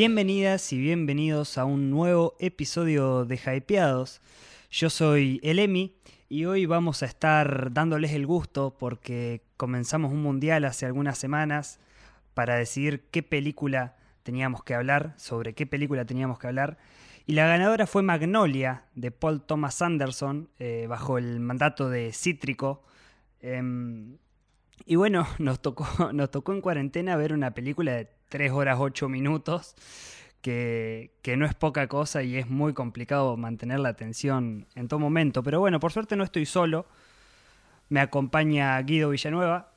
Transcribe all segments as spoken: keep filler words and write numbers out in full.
Bienvenidas y bienvenidos a un nuevo episodio de Hypeados. Yo soy el Emi y hoy vamos a estar dándoles el gusto porque comenzamos un mundial hace algunas semanas para decidir qué película teníamos que hablar, sobre qué película teníamos que hablar. Y la ganadora fue Magnolia, de Paul Thomas Anderson, eh, bajo el mandato de Cítrico. Eh, y bueno, nos tocó, nos tocó en cuarentena ver una película de tres horas ocho minutos, que, que no es poca cosa y es muy complicado mantener la atención en todo momento. Pero bueno, por suerte no estoy solo. Me acompaña Guido Villanueva.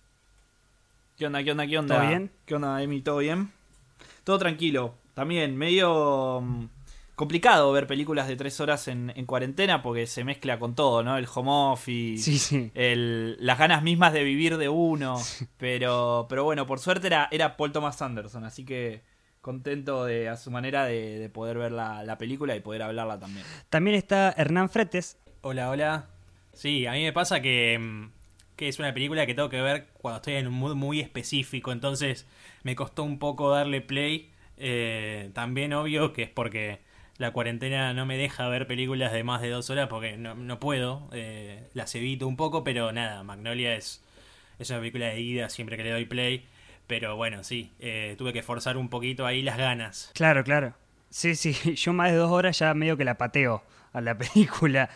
¿Qué onda, qué onda, qué onda? ¿Todo bien? ¿Qué onda, Emi? ¿Todo bien? Todo tranquilo. También medio um, complicado ver películas de tres horas en, en cuarentena porque se mezcla con todo, ¿no? El home office, Sí, sí. el, las ganas mismas de vivir de uno. Pero, pero bueno, por suerte era, era Paul Thomas Anderson, así que contento de, a su manera de, de poder ver la, la película y poder hablarla también. También está Hernán Fretes. Hola, hola. Sí, a mí me pasa que, que es una película que tengo que ver cuando estoy en un mood muy específico, entonces me costó un poco darle play. Eh, también obvio que es porque la cuarentena no me deja ver películas de más de dos horas porque no, no puedo, eh, las evito un poco, pero nada, Magnolia es, es una película de ida siempre que le doy play, pero bueno, sí, eh, tuve que forzar un poquito ahí las ganas. Claro, claro. Sí, sí, yo más de dos horas ya medio que la pateo a la película.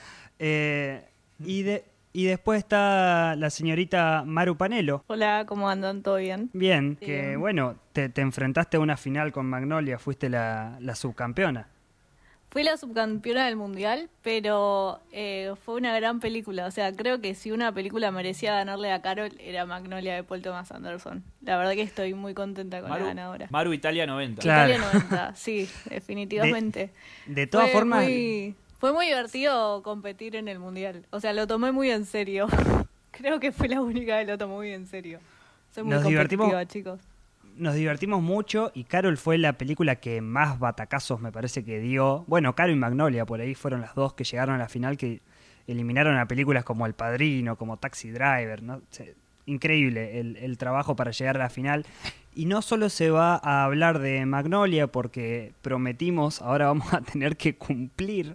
Eh, y, de, y después está la señorita Maru Panelo. Hola, ¿cómo andan? ¿Todo bien? Bien, Sí, que bien. bueno, te, te enfrentaste a una final con Magnolia, fuiste la, la subcampeona. Fui la subcampeona del mundial, pero eh, fue una gran película. O sea, creo que si una película merecía ganarle a Carol, era Magnolia de Paul Thomas Anderson. La verdad que estoy muy contenta con Maru, la ganadora. Maru Italia noventa. Claro. Italia noventa, sí, definitivamente. De todas fue formas, Muy, fue muy divertido competir en el mundial. O sea, lo tomé muy en serio. Creo que fue la única que lo tomó muy en serio. Soy muy Nos competitiva, divertimos- chicos. nos divertimos mucho y Carol fue la película que más batacazos me parece que dio. Bueno, Carol y Magnolia, por ahí fueron las dos que llegaron a la final, que eliminaron a películas como El Padrino, como Taxi Driver, ¿no? Se- Increíble el, el trabajo para llegar a la final. Y no solo se va a hablar de Magnolia, porque prometimos, ahora vamos a tener que cumplir,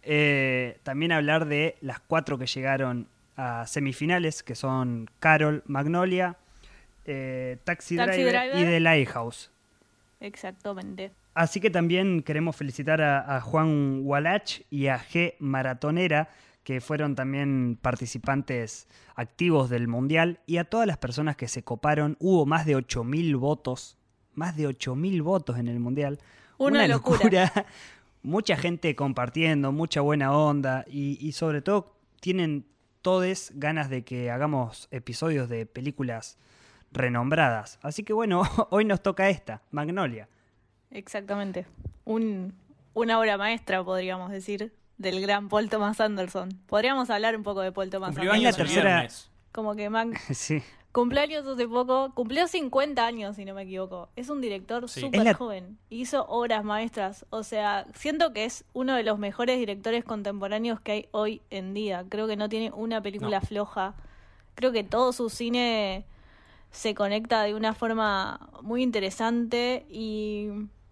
eh, también hablar de las cuatro que llegaron a semifinales, que son Carol, Magnolia, eh, Taxi, Taxi Driver, Driver. y The Lighthouse. Exactamente. Así que también queremos felicitar a, a Juan Walach y a G. Maratonera, que fueron también participantes activos del Mundial, y a todas las personas que se coparon. Hubo más de ocho mil votos, más de ocho mil votos en el Mundial. Una locura. Mucha gente compartiendo, mucha buena onda, y, y sobre todo tienen todes ganas de que hagamos episodios de películas renombradas. Así que bueno, hoy nos toca esta, Magnolia. Exactamente. Un, una obra maestra, podríamos decir, del gran Paul Thomas Anderson. Podríamos hablar un poco de Paul Thomas Cumplió Anderson. Es la años el tercera- viernes. Como que Mag... Sí. cumpleaños hace poco, cumplió cincuenta años, si no me equivoco. Es un director Sí. súper Es la- joven. Hizo obras maestras. O sea, siento que es uno de los mejores directores contemporáneos que hay hoy en día. Creo que no tiene una película No. floja. Creo que todo su cine se conecta de una forma muy interesante y...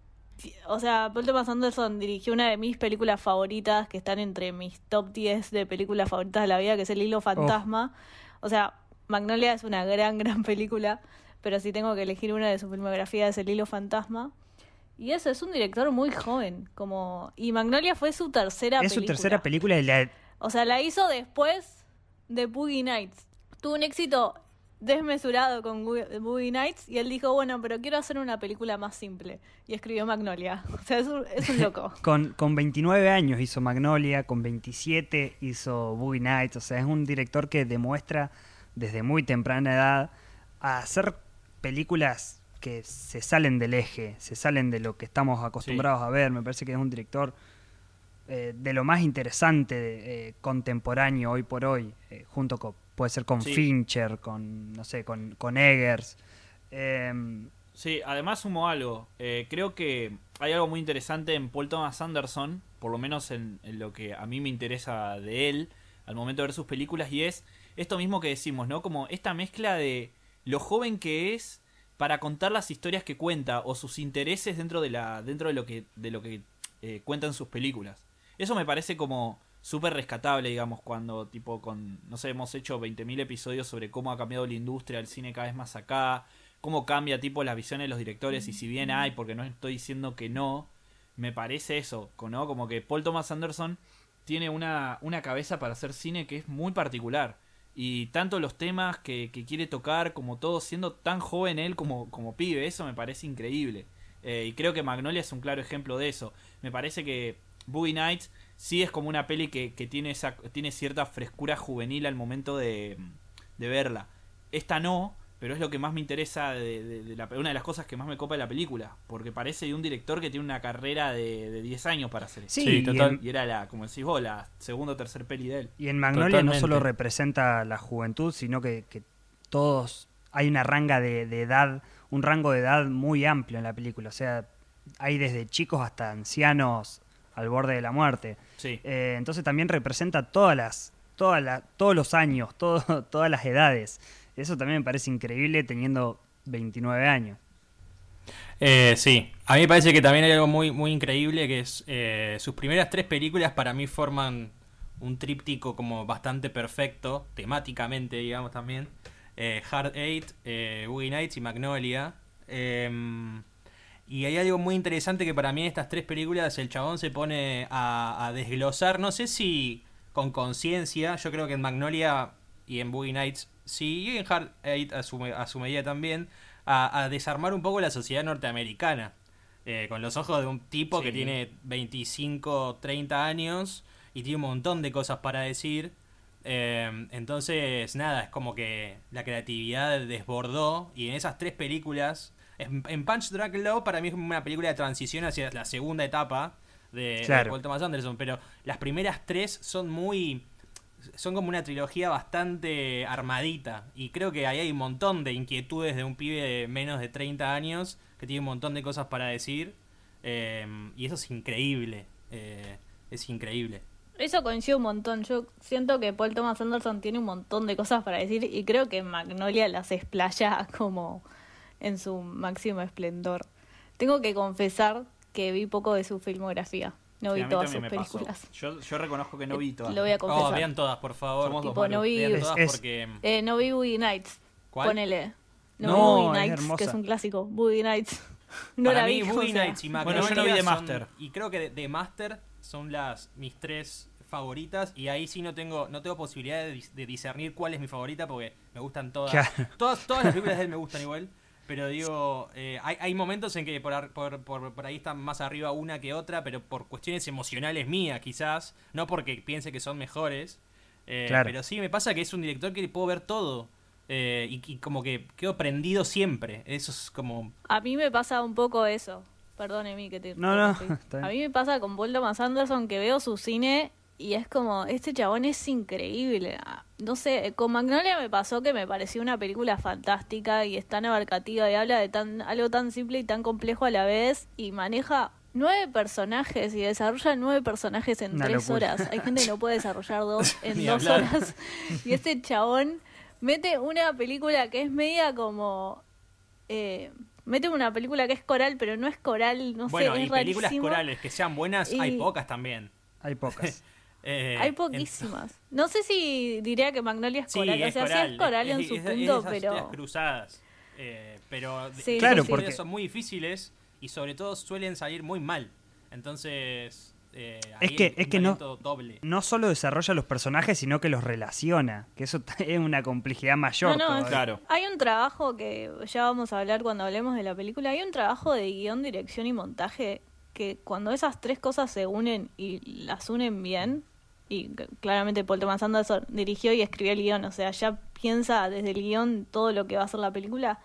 O sea, Paul Thomas Anderson dirigió una de mis películas favoritas, que están entre mis top diez de películas favoritas de la vida, que es El Hilo Fantasma. O sea, Magnolia es una gran, gran película, pero si tengo que elegir una de su filmografía es El Hilo Fantasma. Y eso, es un director muy joven. como Y Magnolia fue su tercera Es película. su tercera película y la... O sea, la hizo después de Boogie Nights. Tuvo un éxito desmesurado con Boogie Boogie Nights y él dijo, bueno, pero quiero hacer una película más simple. Y escribió Magnolia. O sea, es un, es un loco. Con, con veintinueve años hizo Magnolia, con veintisiete hizo Boogie Nights. O sea, es un director que demuestra desde muy temprana edad a hacer películas que se salen del eje, se salen de lo que estamos acostumbrados a ver. Me parece que es un director eh, de lo más interesante eh, contemporáneo hoy por hoy, eh, junto con, puede ser con Sí. Fincher, con, no sé, con, con Eggers. Eh, Sí, además sumo algo. Eh, creo que hay algo muy interesante en Paul Thomas Anderson, por lo menos en, en lo que a mí me interesa de él al momento de ver sus películas, y es esto mismo que decimos, ¿no? Como esta mezcla de lo joven que es para contar las historias que cuenta o sus intereses dentro de la dentro de lo que de lo que eh, cuentan sus películas. Eso me parece como súper rescatable, digamos, cuando tipo con, no sé, hemos hecho veinte mil episodios sobre cómo ha cambiado la industria del cine cada vez más acá, cómo cambia tipo las visiones de los directores, y si bien hay, porque no estoy diciendo que no, me parece eso, ¿no? Como que Paul Thomas Anderson tiene una, una cabeza para hacer cine que es muy particular. Y tanto los temas que, que quiere tocar como todo, siendo tan joven él como, como pibe, eso me parece increíble. Eh, y creo que Magnolia es un claro ejemplo de eso. Me parece que Boogie Nights sí es como una peli que, que tiene, esa, tiene cierta frescura juvenil al momento de, de verla. Esta no, pero es lo que más me interesa, de, de, de la, una de las cosas que más me copa de la película, porque parece de un director que tiene una carrera de, de diez años para hacer eso. Sí, Sí, y, total. en, Y era la, como decís vos, la segunda o tercer peli de él. y en Magnolia Totalmente. no solo representa la juventud, sino que, que todos, hay una ranga de, de edad, un rango de edad muy amplio en la película. O sea, hay desde chicos hasta ancianos al borde de la muerte. Sí. Eh, entonces también representa todas las, todas las, todos los años, todo, todas las edades. Eso también me parece increíble teniendo veintinueve años. Eh, sí, a mí me parece que también hay algo muy, muy increíble, que es eh, sus primeras tres películas para mí forman un tríptico como bastante perfecto, temáticamente, digamos, también. Eh, Hard Eight, eh, Boogie Nights y Magnolia. Eh, y hay algo muy interesante que para mí en estas tres películas el chabón se pone a, a desglosar, no sé si con conciencia, yo creo que en Magnolia y en Boogie Nights sí, y en Hard Eight a su, a su medida también, a, a desarmar un poco la sociedad norteamericana, eh, con los ojos de un tipo Sí. que tiene veinticinco, treinta años y tiene un montón de cosas para decir. Eh, entonces, nada, es como que la creatividad desbordó, y en esas tres películas, en, en Punch Drunk Love para mí es una película de transición hacia la segunda etapa de, Claro. de Paul Thomas Anderson, pero las primeras tres son muy... son como una trilogía bastante armadita, y creo que ahí hay un montón de inquietudes de un pibe de menos de treinta años que tiene un montón de cosas para decir, eh, y eso es increíble, eh, es increíble. Eso coincide un montón. Yo siento que Paul Thomas Anderson tiene un montón de cosas para decir y creo que Magnolia las explaya como en su máximo esplendor. Tengo que confesar que vi poco de su filmografía. No Sí, vi a mí todas sus también me pasó. películas. Yo, yo reconozco que no vi todas. Lo voy a Oh, confesar. vean todas, por favor. Somos dos Tipo, no malos. vi, Vean Es- todas es- porque... eh, no vi Boogie Nights. ¿Cuál? Ponele. No, No, vi Boogie es Nights, hermosa. que es un clásico. Boogie Nights. No Para la mí, vi. o Boogie sea. Nights y Bueno, Magnolia yo no vi The son- Master. y creo que The Master son las mis tres favoritas, y ahí sí no tengo no tengo posibilidad de, dis- de discernir cuál es mi favorita, porque me gustan todas. Claro. Todas, todas las películas de él me gustan igual, pero digo, eh, hay, hay momentos en que por, ar- por, por, por ahí están más arriba una que otra, pero por cuestiones emocionales mías quizás, no porque piense que son mejores. Eh, Claro. Pero sí me pasa que es un director que puedo ver todo, eh, y, y como que quedo prendido siempre. Eso es como... A mí me pasa un poco eso. Perdón, Emi, que te No, no, interrumpí. está bien. A mí me pasa con Paul Thomas Anderson que veo su cine y es como, este chabón es increíble. Ah, No sé, con Magnolia me pasó que me pareció una película fantástica y es tan abarcativa y habla de tan algo tan simple y tan complejo a la vez y maneja nueve personajes y desarrolla nueve personajes en Una tres locura. horas. Hay gente que no puede desarrollar dos en Ni dos hablar. horas. Y este chabón mete una película que es media como... Eh, mete una película que es coral, pero no es coral, no bueno, sé, y es películas rarísimo. corales que sean buenas, Y- hay pocas también. Hay pocas. Eh, Hay poquísimas. No sé si diría que Magnolia es Sí, coral. O es sea, sí coral. es coral es- en es- su es- es punto, esas pero... historias cruzadas. Eh, pero de- Sí, Claro, esas sí, historias porque- son muy difíciles y sobre todo suelen salir muy mal. Entonces, eh, Es ahí que- hay es un que no- talento doble. No solo desarrolla los personajes, sino que los relaciona. Que eso es una complejidad mayor. No, no, todavía. Claro. Hay un trabajo que ya vamos a hablar cuando hablemos de la película. Hay un trabajo de guión, dirección y montaje que cuando esas tres cosas se unen y las unen bien, y c- claramente Paul Thomas Anderson dirigió y escribió el guión, o sea, ya piensa desde el guión todo lo que va a ser la película,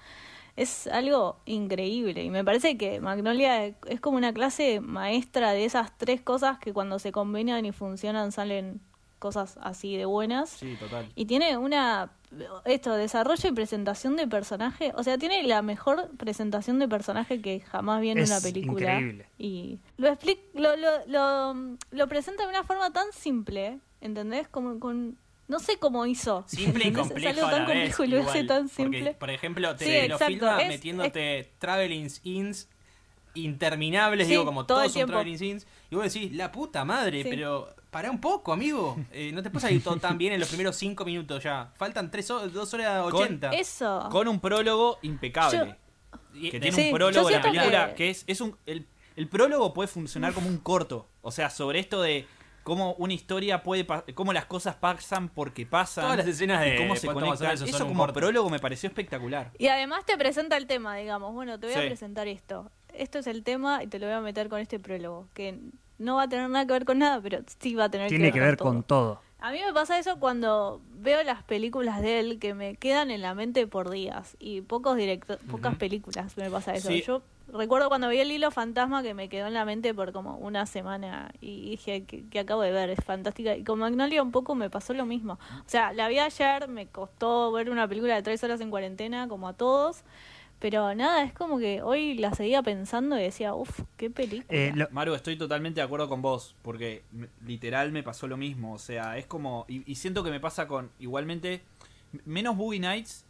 es algo increíble. Y me parece que Magnolia es como una clase maestra de esas tres cosas que cuando se combinan y funcionan salen cosas así de buenas. Sí, total. Y tiene una, esto, desarrollo y presentación de personaje, o sea, tiene la mejor presentación de personaje que jamás vi en Es una película. increíble. Y lo, expli- lo, lo, lo, lo presenta de una forma tan simple, ¿entendés? Como con No sé cómo hizo. Simple y ¿Entendés? complejo Es algo a tan la vez, complejo y lo hace igual, tan porque, simple. por ejemplo, te Sí, lo exacto, filma es- metiéndote traveling ins interminables, Sí, digo, como todo el todos son tiempo. traveling ins. Y vos decís, la puta madre, Sí. pero pará un poco, amigo. Eh, no te puedes ir todo tan bien en los primeros cinco minutos ya. Faltan tres ho- dos horas Con- ochenta. Eso. Con un prólogo impecable. Y- Que de- tiene Sí, un yo prólogo de la siento película que- que, es, es un. El, el prólogo puede funcionar como un corto. O sea, sobre esto de cómo una historia puede. pa- cómo las cosas pasan porque pasan. Todas las escenas y de cómo se Paul Thomas conectan. Anderson son Eso un como corto. prólogo me pareció espectacular. Y además te presenta el tema, digamos. Bueno, te voy a Sí. presentar esto. Esto es el tema y te lo voy a meter con este prólogo. Que no va a tener nada que ver con nada, pero sí va a tener Tiene que ver todo. con todo. A mí me pasa eso cuando veo las películas de él que me quedan en la mente por días. Y pocos directo pocas Ujú. películas me pasa eso. Sí. Yo recuerdo cuando vi El Hilo Fantasma que me quedó en la mente por como una semana y dije que, que acabo de ver, es fantástica. Y con Magnolia un poco me pasó lo mismo. O sea, la vi ayer, me costó ver una película de tres horas en cuarentena como a todos. Pero nada, es como que hoy la seguía pensando y decía, uff, qué película. Eh, lo- Maru, estoy totalmente de acuerdo con vos, porque me- literal me pasó lo mismo, o sea, es como, y, y siento que me pasa con, igualmente, menos Boogie Nights,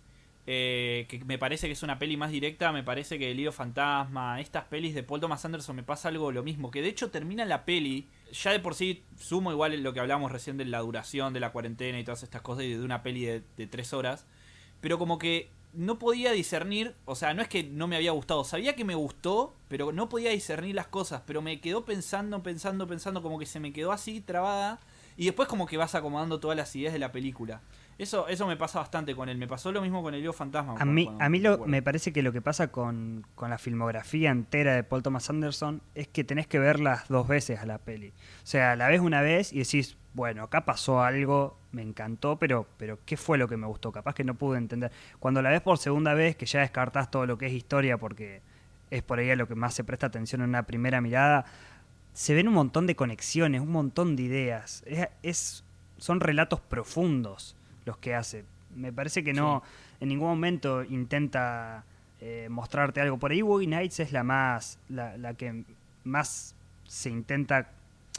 eh, que me parece que es una peli más directa, me parece que El Lío Fantasma, estas pelis de Paul Thomas Anderson me pasa algo lo mismo, que de hecho termina la peli, ya de por sí sumo igual lo que hablamos recién de la duración de la cuarentena y todas estas cosas, y de una peli de, de tres horas, pero como que no podía discernir, o sea, no es que no me había gustado, sabía que me gustó, pero no podía discernir las cosas, pero me quedó pensando, pensando, pensando, como que se me quedó así trabada, y después como que vas acomodando todas las ideas de la película. Eso eso me pasa bastante con él, me pasó lo mismo con El Lío Fantasma. A mí, cuando- a mí me lo, acuerdo. me parece que lo que pasa con, con la filmografía entera de Paul Thomas Anderson es que tenés que verlas dos veces a la peli. O sea, la ves una vez y decís, bueno, acá pasó algo, me encantó, pero, pero ¿qué fue lo que me gustó? Capaz que no pude entender. Cuando la ves por segunda vez, que ya descartás todo lo que es historia, porque es por ahí a lo que más se presta atención en una primera mirada, se ven un montón de conexiones, un montón de ideas. Es, es- son relatos profundos los que hace. Me parece que no, en ningún momento intenta eh, mostrarte algo. Por ahí Boogie Nights es la más, la, la que más se intenta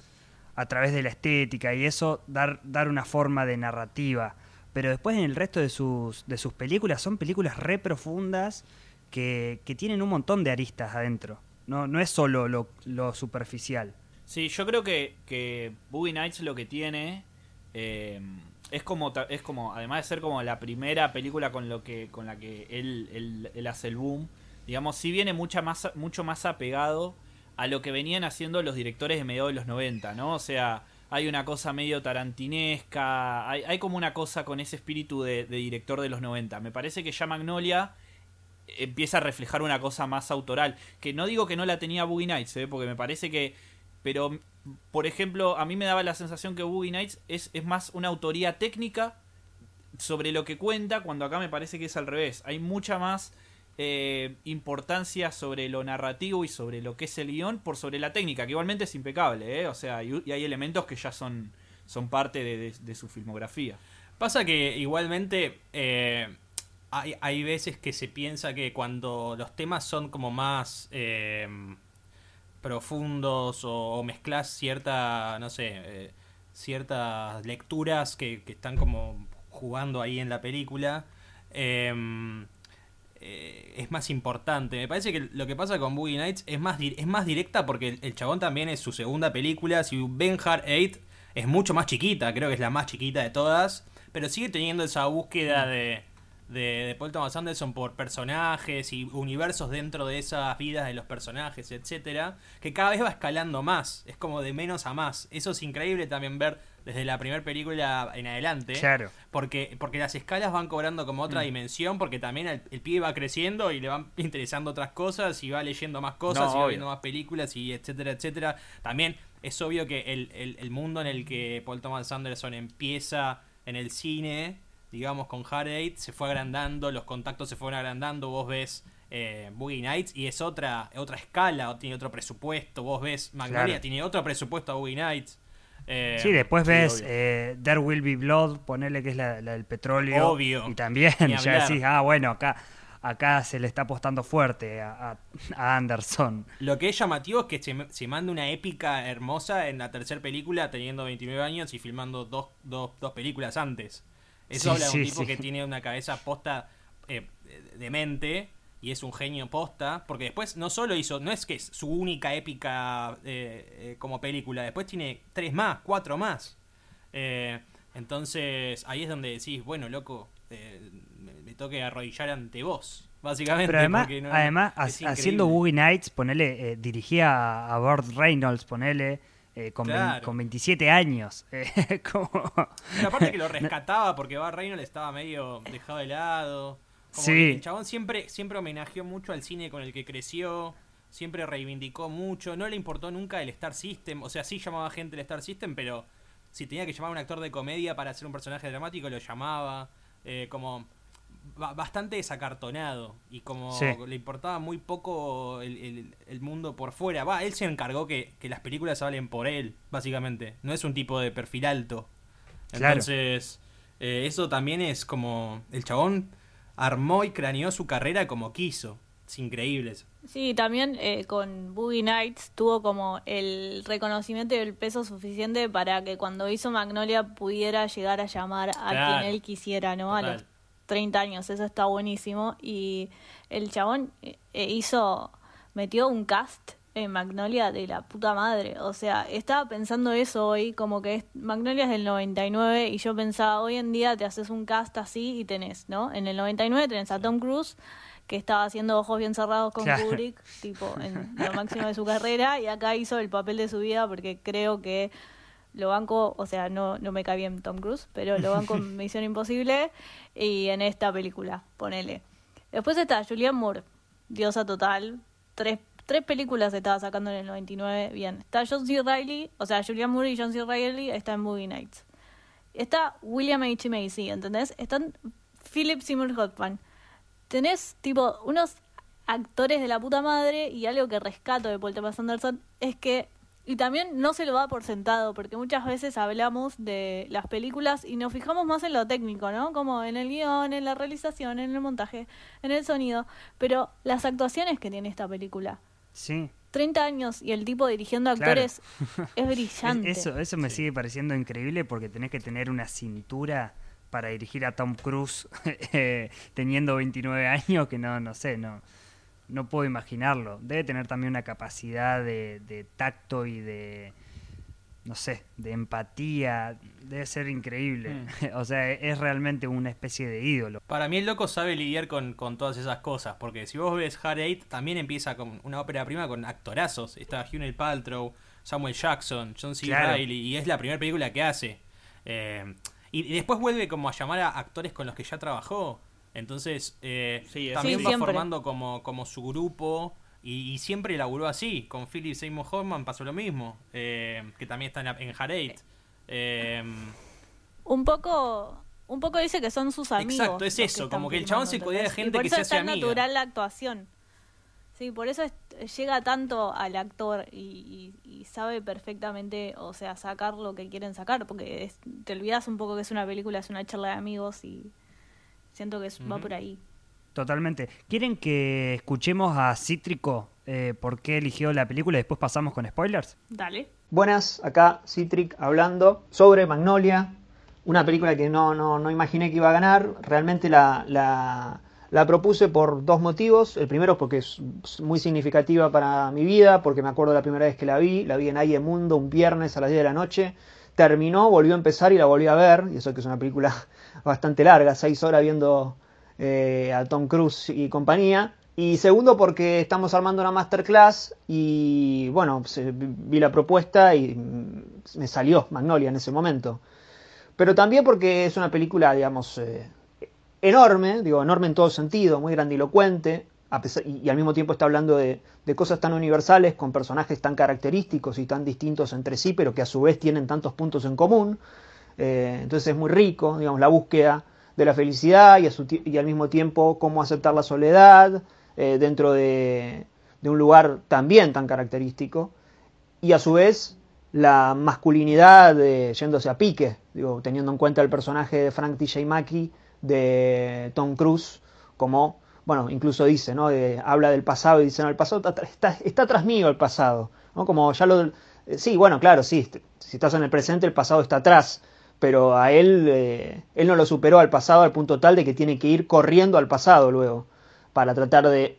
a través de la estética y eso dar, dar una forma de narrativa. Pero después en el resto de sus, de sus películas son películas re profundas que, que tienen un montón de aristas adentro. No, no es solo lo, lo superficial. Sí, yo creo que, que Boogie Nights lo que tiene eh, es como ta- es como además de ser como la primera película con lo que con la que él, él, él hace el boom, digamos, sí viene mucha más, mucho más apegado a lo que venían haciendo los directores de mediados de los noventa, ¿no? O sea, hay una cosa medio tarantinesca, hay, hay como una cosa con ese espíritu de, de director de los noventa. Me parece que ya Magnolia empieza a reflejar una cosa más autoral, que no digo que no la tenía Boogie Nights, ¿eh? Porque me parece que, pero por ejemplo, a mí me daba la sensación que Boogie Nights es, es más una autoría técnica sobre lo que cuenta, cuando acá me parece que es al revés, hay mucha más eh, importancia sobre lo narrativo y sobre lo que es el guión por sobre la técnica, que igualmente es impecable, ¿eh? O sea, y, y hay elementos que ya son, son parte de, de, de su filmografía. Pasa que igualmente eh, hay, hay veces que se piensa que cuando los temas son como más eh, profundos o, o mezclas cierta, no sé, eh, ciertas lecturas que, que están como jugando ahí en la película, eh, eh, es más importante. Me parece que lo que pasa con Boogie Nights es más, di- es más directa porque el, el chabón también es su segunda película. Si Ben Hur ocho es mucho más chiquita, creo que es la más chiquita de todas, pero sigue teniendo esa búsqueda de, de, de Paul Thomas Anderson por personajes y universos dentro de esas vidas de los personajes, etcétera, que cada vez va escalando más, es como de menos a más. Eso es increíble también ver desde la primera película en adelante, Claro. porque, porque las escalas van cobrando como otra Mm. dimensión, porque también el, el pibe va creciendo y le van interesando otras cosas y va leyendo más cosas No, y va obvio. viendo más películas y etcétera, etcétera. También es obvio que el, el, el mundo en el que Paul Thomas Anderson empieza en el cine, digamos con Hard Eight, se fue agrandando, los contactos se fueron agrandando, vos ves eh, Boogie Nights y es otra otra escala, o tiene otro presupuesto, vos ves Magnolia, Claro. tiene otro presupuesto a Boogie Nights. Eh, Sí, después sí, ves obvio. eh, There Will Be Blood, ponele que es la, la del petróleo. Obvio. Y también Ni ya hablar. decís, ah, bueno, acá, acá se le está apostando fuerte a, a, a Anderson. Lo que es llamativo es que se, se manda una épica hermosa en la tercera película teniendo veintinueve años y filmando dos, dos, dos películas antes. Eso Sí, habla de un sí, tipo sí. que tiene una cabeza posta eh, de mente y es un genio posta, porque después no solo hizo, no es que es su única épica eh, eh, como película, después tiene tres más, cuatro más. Eh, entonces ahí es donde decís, bueno, loco, eh, me, me toque arrodillar ante vos, básicamente. Pero además, porque no- además es ha- haciendo increíble. Boogie Nights, ponele, eh, dirigía a, a Burt Reynolds, ponele, eh, con, Claro. vein- con veintisiete años. Eh, como... Pero aparte que lo rescataba porque Bar Reynolds estaba medio dejado de lado. Como Sí. que el chabón siempre, siempre homenajeó mucho al cine con el que creció. Siempre reivindicó mucho. No le importó nunca el Star System. O sea, sí llamaba gente el Star System, pero si tenía que llamar a un actor de comedia para hacer un personaje dramático, lo llamaba. Eh, como ba- bastante desacartonado. Y como Sí. le importaba muy poco el, el- el mundo por fuera. Va, él se encargó que, que las películas hablen por él, básicamente. No es un tipo de perfil alto. Claro. Entonces, eh, eso también es como... El chabón armó y craneó su carrera como quiso. Es increíble eso. Sí, también eh, con Boogie Nights tuvo como el reconocimiento y el peso suficiente para que cuando hizo Magnolia pudiera llegar a llamar a Claro. quien él quisiera, ¿no? A Total. los treinta años, eso está buenísimo. Y el chabón eh, eh, hizo, metió un cast en Magnolia de la puta madre. O sea, estaba pensando eso hoy, como que es, Magnolia es del noventa y nueve y yo pensaba, hoy en día te haces un cast así y tenés, ¿no? En el noventa y nueve tenés a Tom Cruise, que estaba haciendo Ojos Bien Cerrados con Claro. Kubrick, tipo en lo máximo de su carrera, y acá hizo el papel de su vida porque creo que lo banco, o sea, no, no me cae bien Tom Cruise, pero lo banco en Misión Imposible y en esta película, ponele. Después está Julianne Moore, diosa total, tres, tres películas estaba sacando en el noventa y nueve, bien. Está John C. Reilly, o sea, Julianne Moore y John C. Reilly está en Movie Nights. Está William H. Macy, ¿entendés? Están Philip Seymour Hoffman. Tenés, tipo, unos actores de la puta madre, y algo que rescato de Paul Thomas Anderson es que, y también no se lo da por sentado, porque muchas veces hablamos de las películas y nos fijamos más en lo técnico, ¿no? Como en el guión, en la realización, en el montaje, en el sonido, pero las actuaciones que tiene esta película. Sí. treinta años y el tipo dirigiendo Claro. actores es brillante. Es- Eso, eso me Sí. sigue pareciendo increíble porque tenés que tener una cintura para dirigir a Tom Cruise eh, teniendo veintinueve años que no, no sé, no, no puedo imaginarlo. Debe tener también una capacidad de, de tacto y de, no sé, de empatía. Debe ser increíble. O sea, es realmente una especie de ídolo. Para mí el loco sabe lidiar con, con todas esas cosas, porque si vos ves Hard Eight, también empieza con una ópera prima con actorazos. Está Gwyneth Paltrow, Samuel Jackson, John C. Claro. Reilly, y es la primera película que hace. Eh, y, y después vuelve como a llamar a actores con los que ya trabajó. Entonces, eh, Sí, eso también sí. va Siempre. formando como, como su grupo. Y, y siempre laburó así. Con Philip Seymour Hoffman pasó lo mismo. eh, que también está en, la- en Hard Eight. Eh, Un poco, un poco dice que son sus amigos. Exacto, es los eso, están como que el chabón filmando, se codea de ¿entendés? gente y por que eso se es hace tan amiga. natural la actuación. Sí, por eso es- llega tanto al actor y, y- y sabe perfectamente, o sea, sacar lo que quieren sacar, porque es- te olvidas un poco que es una película, es una charla de amigos y siento que es- va Ujú. por ahí. Totalmente. ¿Quieren que escuchemos a Cítrico eh, por qué eligió la película y después pasamos con spoilers? Dale. Buenas, acá Citric hablando sobre Magnolia, una película que no, no, no imaginé que iba a ganar. Realmente la, la, la propuse por dos motivos. El primero porque es muy significativa para mi vida, porque me acuerdo la primera vez que la vi, la vi en Aie Mundo un viernes a las diez de la noche. Terminó, volvió a empezar y la volví a ver, y eso que es una película bastante larga, seis horas viendo eh, a Tom Cruise y compañía. Y segundo porque estamos armando una masterclass y bueno, se- vi la propuesta y mm, me salió Magnolia en ese momento. Pero también porque es una película, digamos, eh, enorme, digo, enorme en todo sentido, muy grandilocuente, a pesar, y, y al mismo tiempo está hablando de, de cosas tan universales, con personajes tan característicos y tan distintos entre sí, pero que a su vez tienen tantos puntos en común. Eh, entonces es muy rico, digamos, la búsqueda de la felicidad y, a su ti- y al mismo tiempo cómo aceptar la soledad eh, dentro de, de un lugar también tan característico. Y a su vez la masculinidad de, yéndose a pique, digo, teniendo en cuenta el personaje de Frank T J Mackey de Tom Cruise como bueno, incluso dice, ¿no? De, habla del pasado y dice, no, el pasado está, está, está tras mío el pasado, ¿no? Como ya lo... Eh, sí, bueno, claro, sí, si estás en el presente el pasado está atrás, pero a él, eh, él no lo superó al pasado al punto tal de que tiene que ir corriendo al pasado luego, para tratar de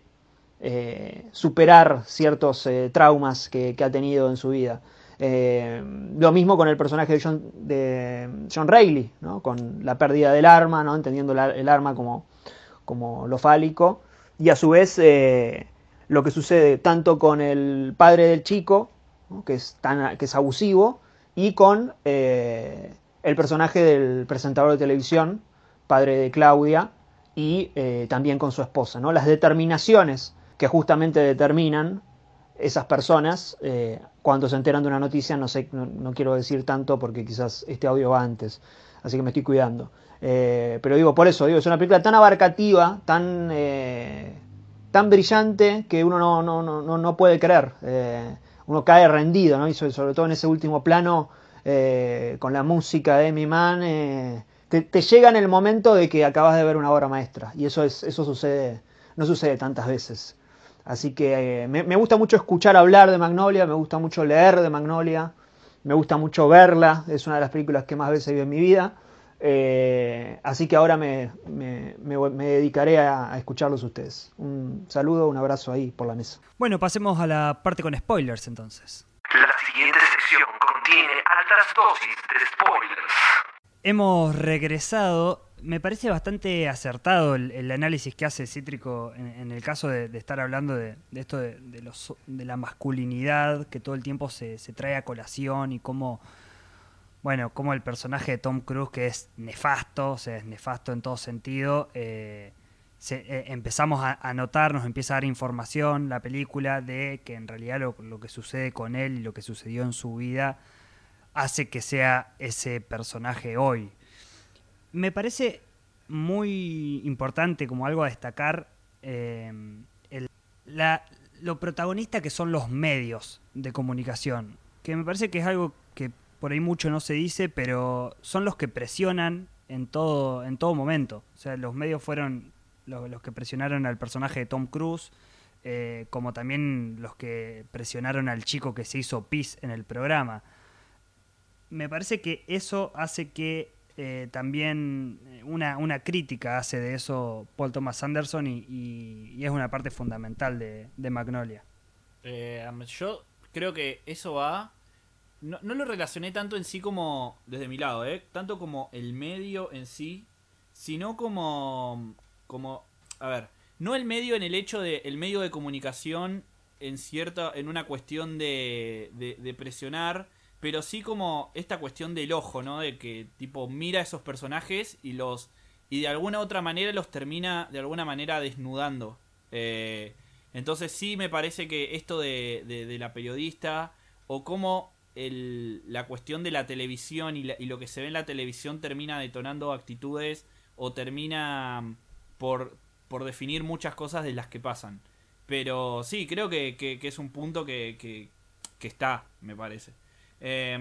eh, superar ciertos eh, traumas que, que ha tenido en su vida. Eh, lo mismo con el personaje de John, de John Reilly, ¿no? Con la pérdida del arma, ¿no? Entendiendo la, el arma como, como lo fálico, y a su vez eh, lo que sucede tanto con el padre del chico, ¿no? que, es tan, que es abusivo, y con eh, el personaje del presentador de televisión, padre de Claudia, y eh, también con su esposa, ¿no? Las determinaciones que justamente determinan esas personas, eh, cuando se enteran de una noticia, no sé, no, no quiero decir tanto porque quizás este audio va antes, así que me estoy cuidando. Eh, pero digo, por eso, digo, es una película tan abarcativa, tan, eh, tan brillante, que uno no, no, no, no puede creer. Eh, uno cae rendido, ¿no? Y sobre, sobre todo en ese último plano, eh, con la música de Amy Mann, eh, te, te llega en el momento de que acabas de ver una obra maestra. Y eso, es, eso sucede, no sucede tantas veces. Así que eh, me, me gusta mucho escuchar hablar de Magnolia, me gusta mucho leer de Magnolia, me gusta mucho verla, es una de las películas que más veces vi en mi vida. Eh, así que ahora me, me, me, me dedicaré a, a escucharlos ustedes. Un saludo, un abrazo ahí por la mesa. Bueno, pasemos a la parte con spoilers entonces. La siguiente sección contiene altas dosis de spoilers. Hemos regresado. Me parece bastante acertado el, el análisis que hace Cítrico en, en el caso de, de estar hablando de, de esto de, de, los, de la masculinidad que todo el tiempo se, se trae a colación, y cómo, bueno, cómo el personaje de Tom Cruise, que es nefasto, o sea, es nefasto en todo sentido, eh, se, eh, empezamos a, a notar, nos empieza a dar información la película de que en realidad lo, lo que sucede con él y lo que sucedió en su vida hace que sea ese personaje hoy. Me parece muy importante, como algo a destacar, eh, el, la, lo protagonista que son los medios de comunicación, que me parece que es algo que por ahí mucho no se dice, pero son los que presionan en todo, en todo momento. O sea, los medios fueron los, los que presionaron al personaje de Tom Cruise, eh, como también los que presionaron al chico que se hizo pis en el programa. Me parece que eso hace que Eh, también una, una crítica hace de eso Paul Thomas Anderson, y, y, y es una parte fundamental de, de Magnolia. Eh, yo creo que eso va... No, no lo relacioné tanto en sí como desde mi lado, ¿eh? Tanto como el medio en sí, sino como... como a ver, no el medio en el hecho de el medio de comunicación en cierta en una cuestión de, de, de presionar, pero sí como esta cuestión del ojo, ¿no? De que tipo mira a esos personajes y los y de alguna otra manera los termina de alguna manera desnudando. Eh, entonces sí me parece que esto de, de, de la periodista, o cómo el, la cuestión de la televisión y, la, y lo que se ve en la televisión termina detonando actitudes o termina por, por definir muchas cosas de las que pasan. Pero sí, creo que, que, que es un punto que, que, que está, me parece. Eh,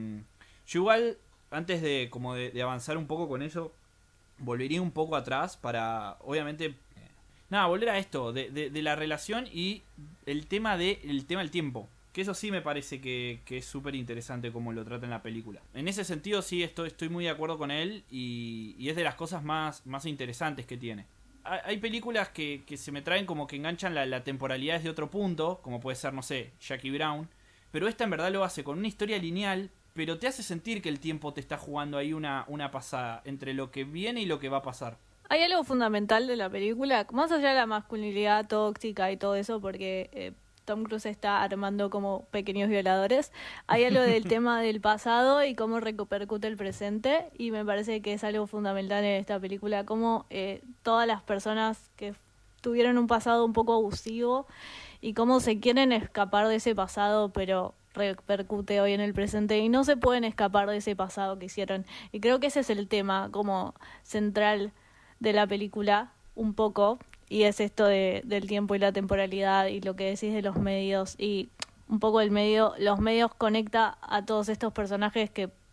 yo igual, antes de como de, de avanzar un poco con eso, volvería un poco atrás para, obviamente, eh, nada, volver a esto de, de, de la relación y el tema de el tema del tiempo, que eso sí me parece que, que es súper interesante como lo trata en la película. En ese sentido sí estoy, estoy muy de acuerdo con él, y, y es de las cosas más, más interesantes que tiene. Hay, hay películas que, que se me traen como que enganchan la, la temporalidad desde otro punto, como puede ser, no sé, Jackie Brown. Pero esta en verdad lo hace con una historia lineal, pero te hace sentir que el tiempo te está jugando ahí una, una pasada entre lo que viene y lo que va a pasar. Hay algo fundamental de la película, más allá de la masculinidad tóxica y todo eso, porque eh, Tom Cruise está armando como pequeños violadores. Hay algo del tema del pasado y cómo repercute el presente, y me parece que es algo fundamental en esta película, cómo eh, todas las personas que tuvieron un pasado un poco abusivo y cómo se quieren escapar de ese pasado, pero repercute hoy en el presente y no se pueden escapar de ese pasado que hicieron. Y creo que ese es el tema como central de la película, un poco, y es esto de, del tiempo y la temporalidad y lo que decís de los medios, y un poco el medio, los medios conecta a todos estos personajes que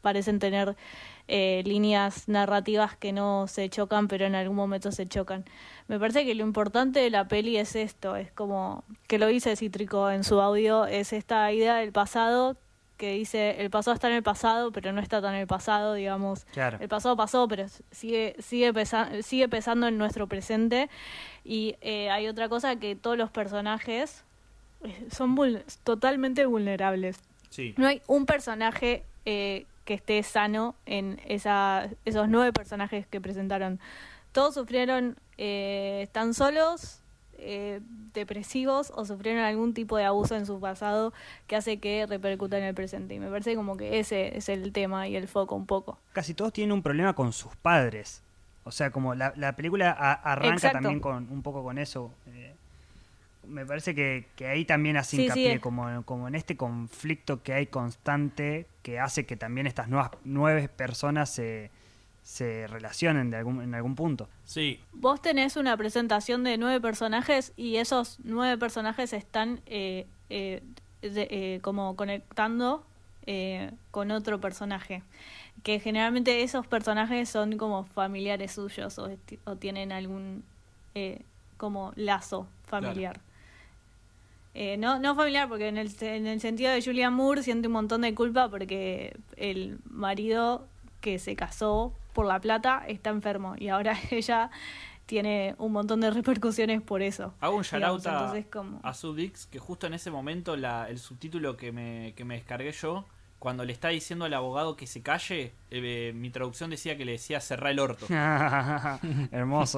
parecen tener eh, líneas narrativas que no se chocan, pero en algún momento se chocan. Me parece que lo importante de la peli es esto, es como, que lo dice Cítrico en su audio, es esta idea del pasado, que dice, el pasado está en el pasado, pero no está tan en el pasado, digamos. Claro. El pasado pasó, pero sigue sigue, pesa- sigue pesando en nuestro presente. Y eh, hay otra cosa, que todos los personajes eh, son vul- totalmente vulnerables. Sí. No hay un personaje eh, que esté sano en esa, esos nueve personajes que presentaron. Todos sufrieron, eh, están solos, eh, depresivos o sufrieron algún tipo de abuso en su pasado que hace que repercuta en el presente. Y me parece como que ese es el tema y el foco un poco. Casi todos tienen un problema con sus padres. O sea, como la, la película a- arranca Exacto. también con un poco con eso. Eh, me parece que, que ahí también hace Sí, hincapié, sí. como, como en este conflicto que hay constante, que hace que también estas nuevas nueve personas se, se relacionen de algún, en algún punto. Sí, Vos tenés una presentación de nueve personajes y esos nueve personajes están eh, eh, de- eh, como conectando eh, con otro personaje. Que generalmente esos personajes son como familiares suyos o, esti- o tienen algún eh, como lazo familiar. Eh, no, no familiar, porque en el, en el sentido de Julianne Moore siente un montón de culpa porque el marido que se casó por la plata está enfermo y ahora ella tiene un montón de repercusiones por eso. Hago un digamos. shoutout a, Entonces, como... a Subdix, que justo en ese momento la, el subtítulo que me, que me descargué yo, cuando le está diciendo al abogado que se calle, eh, mi traducción decía que le decía cerrá el orto. Hermoso.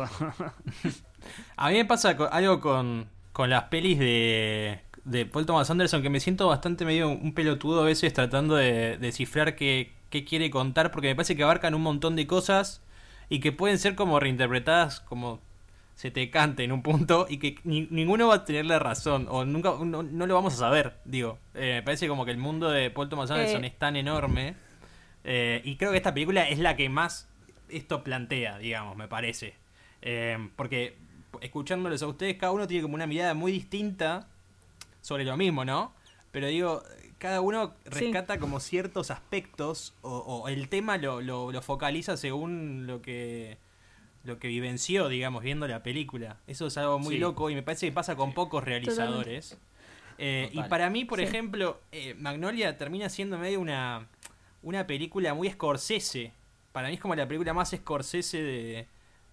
a mí me pasa co- algo con, con las pelis de, de Paul Thomas Anderson, que me siento bastante medio un pelotudo a veces tratando de descifrar qué, qué quiere contar, porque me parece que abarcan un montón de cosas y que pueden ser como reinterpretadas como se te cante en un punto y que ni- ninguno va a tener la razón o nunca no, no lo vamos a saber, digo. Eh, me parece como que el mundo de Paul Thomas Anderson Eh. es tan enorme eh, y creo que esta película es la que más esto plantea, digamos, me parece. Eh, porque escuchándoles a ustedes, cada uno tiene como una mirada muy distinta sobre lo mismo, ¿no? Pero digo, cada uno rescata como ciertos aspectos o, o el tema lo, lo, lo focaliza según lo que lo que vivenció, digamos, viendo la película. Eso es algo muy Sí. loco y me parece que pasa con pocos realizadores. Eh, y Total. para mí, por Sí. ejemplo, eh, Magnolia termina siendo medio una, una película muy Scorsese. Para mí es como la película más Scorsese de,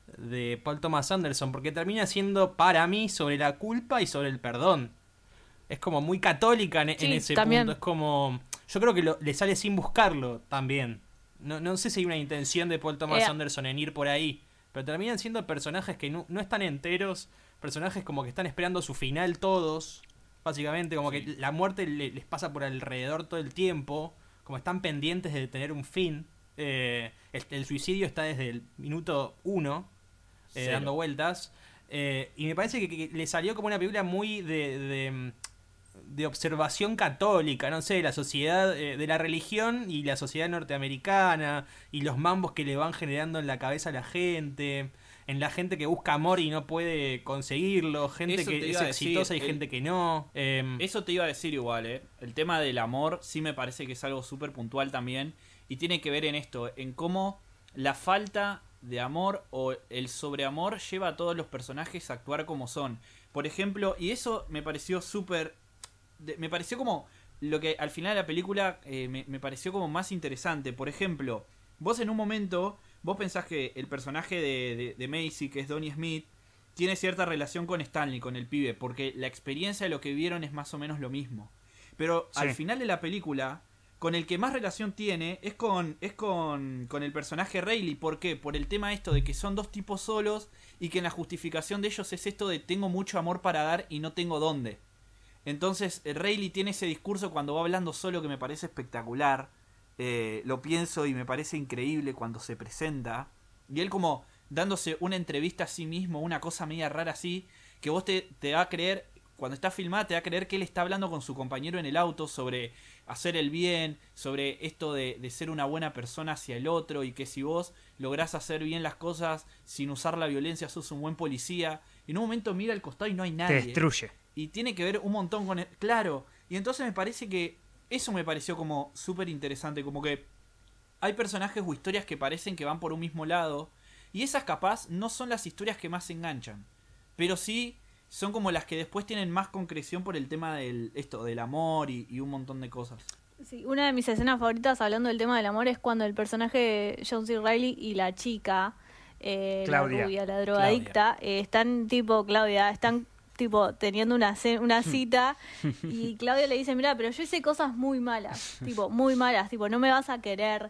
de Paul Thomas Anderson, porque termina siendo para mí sobre la culpa y sobre el perdón. Es como muy católica en, en Sí, ese también. punto. Es como... Yo creo que lo- le sale sin buscarlo también. No, no sé si hay una intención de Paul Thomas Eh, Anderson en ir por ahí. Pero terminan siendo personajes que no, no están enteros. Personajes como que están esperando su final todos. Básicamente, como Sí. que la muerte le- les pasa por alrededor todo el tiempo. Como están pendientes de tener un fin. Eh, el, el suicidio está desde el minuto uno. eh, Cero. dando vueltas. Eh, y me parece que, que le salió como una película muy de, de, de observación católica, no sé, de la sociedad, eh, de la religión y la sociedad norteamericana, y los mambos que le van generando en la cabeza a la gente, en la gente que busca amor y no puede conseguirlo, gente Eso te que es iba a decir, exitosa y el- gente que no. eh, Eso te iba a decir igual, ¿eh? El tema del amor sí me parece que es algo súper puntual también. Y tiene que ver en esto, en cómo la falta de amor o el sobreamor lleva a todos los personajes a actuar como son. Por ejemplo, y eso me pareció súper... de- Me pareció como lo que al final de la película eh, me, me pareció como más interesante. Por ejemplo, vos en un momento, vos pensás que el personaje de, de, de Macy, que es Donnie Smith, tiene cierta relación con Stanley, con el pibe, porque la experiencia de lo que vivieron es más o menos lo mismo. Pero Sí. al final de la película, con el que más relación tiene es con es con, con el personaje Rayleigh. ¿Por qué? Por el tema esto de que son dos tipos solos y que en la justificación de ellos es esto de tengo mucho amor para dar y no tengo dónde. Entonces eh, Rayleigh tiene ese discurso cuando va hablando solo que me parece espectacular. Eh, lo pienso y me parece increíble cuando se presenta. Y él como dándose una entrevista a sí mismo, una cosa media rara así, que vos te, te va a creer, cuando está filmada te va a creer que él está hablando con su compañero en el auto sobre hacer el bien, sobre esto de, de ser una buena persona hacia el otro, y que si vos lográs hacer bien las cosas sin usar la violencia sos un buen policía. Y en un momento mira al costado y no hay Te nadie. destruye. Y tiene que ver un montón con el... Claro. Y entonces me parece que eso me pareció como súper interesante. Como que hay personajes o historias que parecen que van por un mismo lado, y esas capaz no son las historias que más enganchan, pero sí son como las que después tienen más concreción por el tema del esto del amor y, y un montón de cosas. Sí, una de mis escenas favoritas hablando del tema del amor es cuando el personaje de John C. Reilly y la chica, eh, Claudia. la rubia, la drogadicta, eh, están tipo, Claudia, están tipo teniendo una, ce- una cita y Claudia le dice, mira, pero yo hice cosas muy malas, tipo, muy malas, tipo, no me vas a querer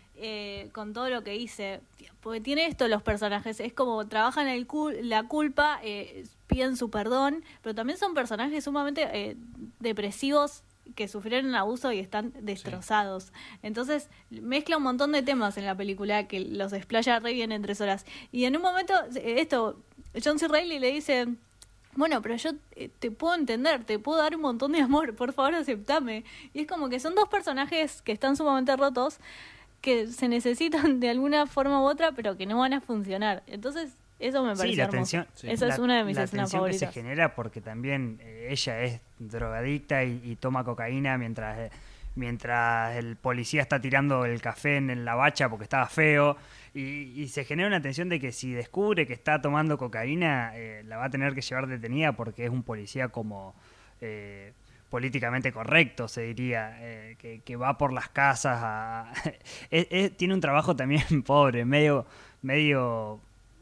eh, con todo lo que hice. Porque tiene esto los personajes, es como trabajan el cul- la culpa, eh, piden su perdón, pero también son personajes sumamente eh, depresivos que sufrieron abuso y están destrozados. Entonces mezcla un montón de temas en la película que los explaya re bien en tres horas. Y en un momento, eh, esto, John C. Reilly le dice, bueno, pero yo eh, te puedo entender, te puedo dar un montón de amor, por favor aceptame. Y es como que son dos personajes que están sumamente rotos, que se necesitan de alguna forma u otra, pero que no van a funcionar. Entonces, eso me parece Sí, la hermoso. tensión, Sí. Esa la, es una de mis la escenas tensión que se favoritas. genera porque también eh, ella es drogadicta y, y toma cocaína mientras eh, mientras el policía está tirando el café en, en la bacha porque estaba feo y, y se genera una tensión de que si descubre que está tomando cocaína eh, la va a tener que llevar detenida porque es un policía como eh, políticamente correcto, se diría, eh, que, que va por las casas a... es- es- tiene un trabajo también pobre, medio medio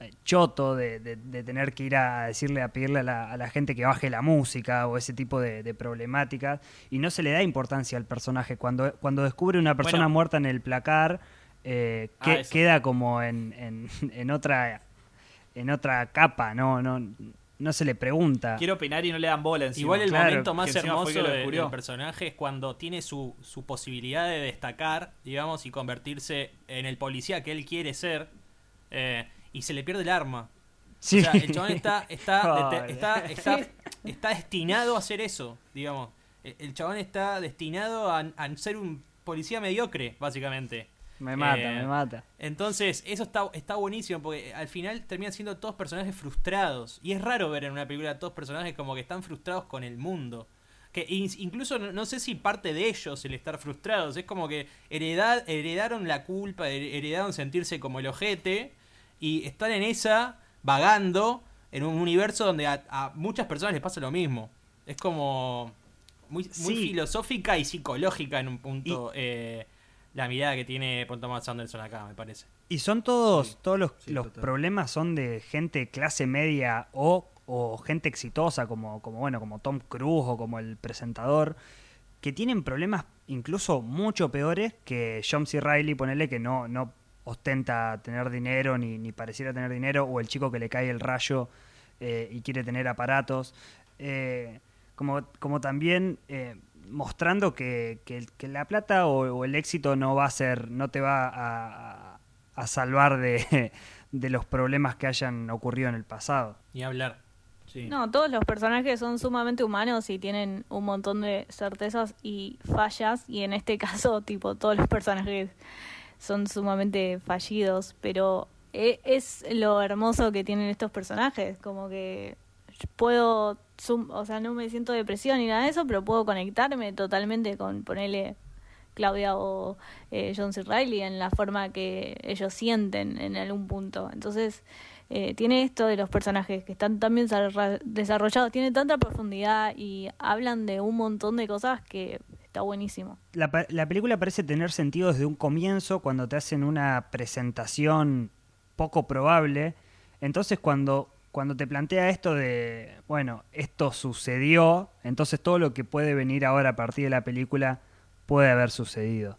choto de, de, de tener que ir a decirle, a pedirle a la, a la gente que baje la música o ese tipo de, de problemáticas, y no se le da importancia al personaje. Cuando, cuando descubre una persona Bueno. muerta en el placar, eh, Ah, que- eso. queda como en, en, en otra en otra capa, no, no, no se le pregunta. Quiero opinar y no le dan bola encima. Igual el Claro, momento más que encima fue hermoso que lo de- descubrió. del personaje es cuando tiene su, su posibilidad de destacar, digamos, y convertirse en el policía que él quiere ser, eh, y se le pierde el arma. Sí. O sea, el chabón está, está, Joder. dete- está, está, está destinado a hacer eso, digamos. El, el chabón está destinado a, a ser un policía mediocre, básicamente. Me mata, Eh, me mata. Entonces, eso está, está buenísimo, porque al final terminan siendo todos personajes frustrados. Y es raro ver en una película todos personajes como que están frustrados con el mundo. Que in- incluso no, no sé si parte de ellos el estar frustrados. Es como que heredad, heredaron la culpa, her- heredaron sentirse como el ojete. Y están en esa, vagando, en un universo donde a, a muchas personas les pasa lo mismo. Es como muy, muy Sí. filosófica y psicológica en un punto. eh, la mirada que tiene Paul Thomas Anderson acá, me parece. Y son todos, Sí, todos los, sí, los total. problemas son de gente clase media o, o gente exitosa como, como bueno, como Tom Cruise o como el presentador, que tienen problemas incluso mucho peores que John C. Reilly, ponele que no, no ostenta tener dinero ni, ni pareciera tener dinero, o el chico que le cae el rayo eh, y quiere tener aparatos. Eh, como, como también eh, mostrando que, que- que la plata o, o el éxito no va a ser, no te va a, a- a salvar de, de los problemas que hayan ocurrido en el pasado. Ni hablar. Sí. No, todos los personajes son sumamente humanos y tienen un montón de certezas y fallas, y en este caso, tipo, todos los personajes son sumamente fallidos, pero e- es lo hermoso que tienen estos personajes, como que puedo, sum- o sea, no me siento depresión ni nada de eso, pero puedo conectarme totalmente con ponerle Claudia o eh, John C. Reilly en la forma que ellos sienten en algún punto. Entonces, eh, tiene esto de los personajes que están tan bien desarra- desarrollados, tiene tanta profundidad y hablan de un montón de cosas que está buenísimo. La, pa- la película parece tener sentido desde un comienzo cuando te hacen una presentación poco probable. Entonces cuando, cuando te plantea esto de, bueno, esto sucedió, entonces todo lo que puede venir ahora a partir de la película puede haber sucedido.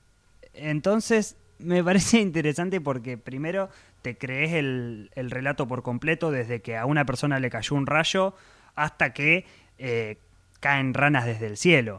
Entonces me parece interesante porque primero te crees el, el relato por completo desde que a una persona le cayó un rayo hasta que eh, caen ranas desde el cielo.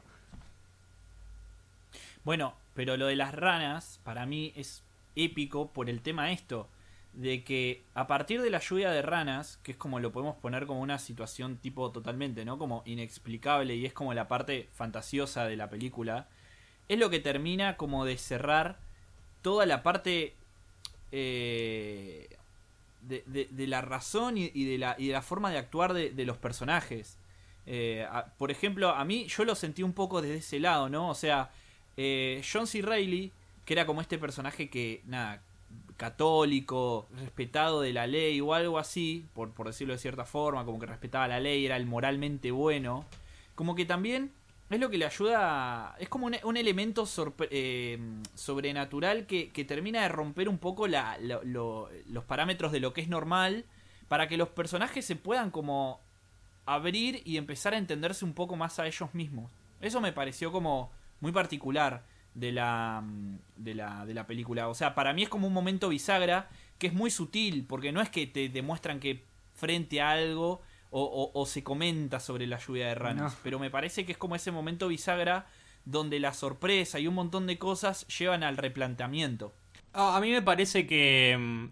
Bueno, pero lo de las ranas para mí es épico por el tema esto, de que a partir de la lluvia de ranas, que es como lo podemos poner como una situación tipo totalmente, ¿no? Como inexplicable, y es como la parte fantasiosa de la película, es lo que termina como de cerrar toda la parte eh, de, de- de la razón y, y de la, y de la forma de actuar de, de los personajes. Eh, a- por ejemplo, a mí yo lo sentí un poco desde ese lado, ¿no? O sea, eh, John C. Reilly que era como este personaje que, nada, católico, respetado de la ley o algo así, por, por decirlo de cierta forma, como que respetaba la ley, era el moralmente bueno, como que también es lo que le ayuda, a, es como un, un elemento sorpre, eh, sobrenatural que, que termina de romper un poco la, lo, lo, los parámetros de lo que es normal, para que los personajes se puedan como abrir y empezar a entenderse un poco más a ellos mismos. Eso me pareció como muy particular de la, de la de la película. O sea, para mí es como un momento bisagra que es muy sutil, porque no es que te demuestran que frente a algo o, o, o se comenta sobre la lluvia de ranas, no. Pero me parece que es como ese momento bisagra donde la sorpresa y un montón de cosas llevan al replanteamiento. A mí me parece que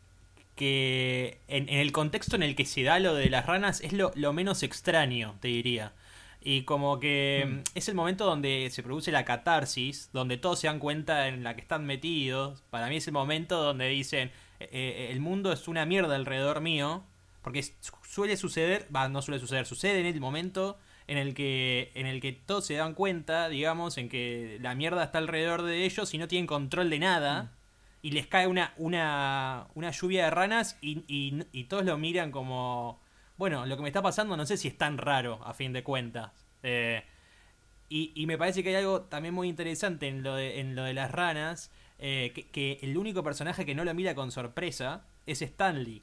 que en, en el contexto en el que se da lo de las ranas es lo, lo menos extraño, te diría. Y como que mm. es el momento donde se produce la catarsis, donde todos se dan cuenta en la que están metidos. Para mí es el momento donde dicen, eh, el mundo es una mierda alrededor mío. Porque suele suceder, va, no suele suceder, sucede en el momento en el que en el que todos se dan cuenta, digamos, en que la mierda está alrededor de ellos y no tienen control de nada. Mm. Y les cae una, una, una lluvia de ranas y, y, y todos lo miran como... Bueno, lo que me está pasando no sé si es tan raro, a fin de cuentas. Eh, y, y me parece que hay algo también muy interesante en lo de, en lo de las ranas, eh, que, que el único personaje que no lo mira con sorpresa es Stanley.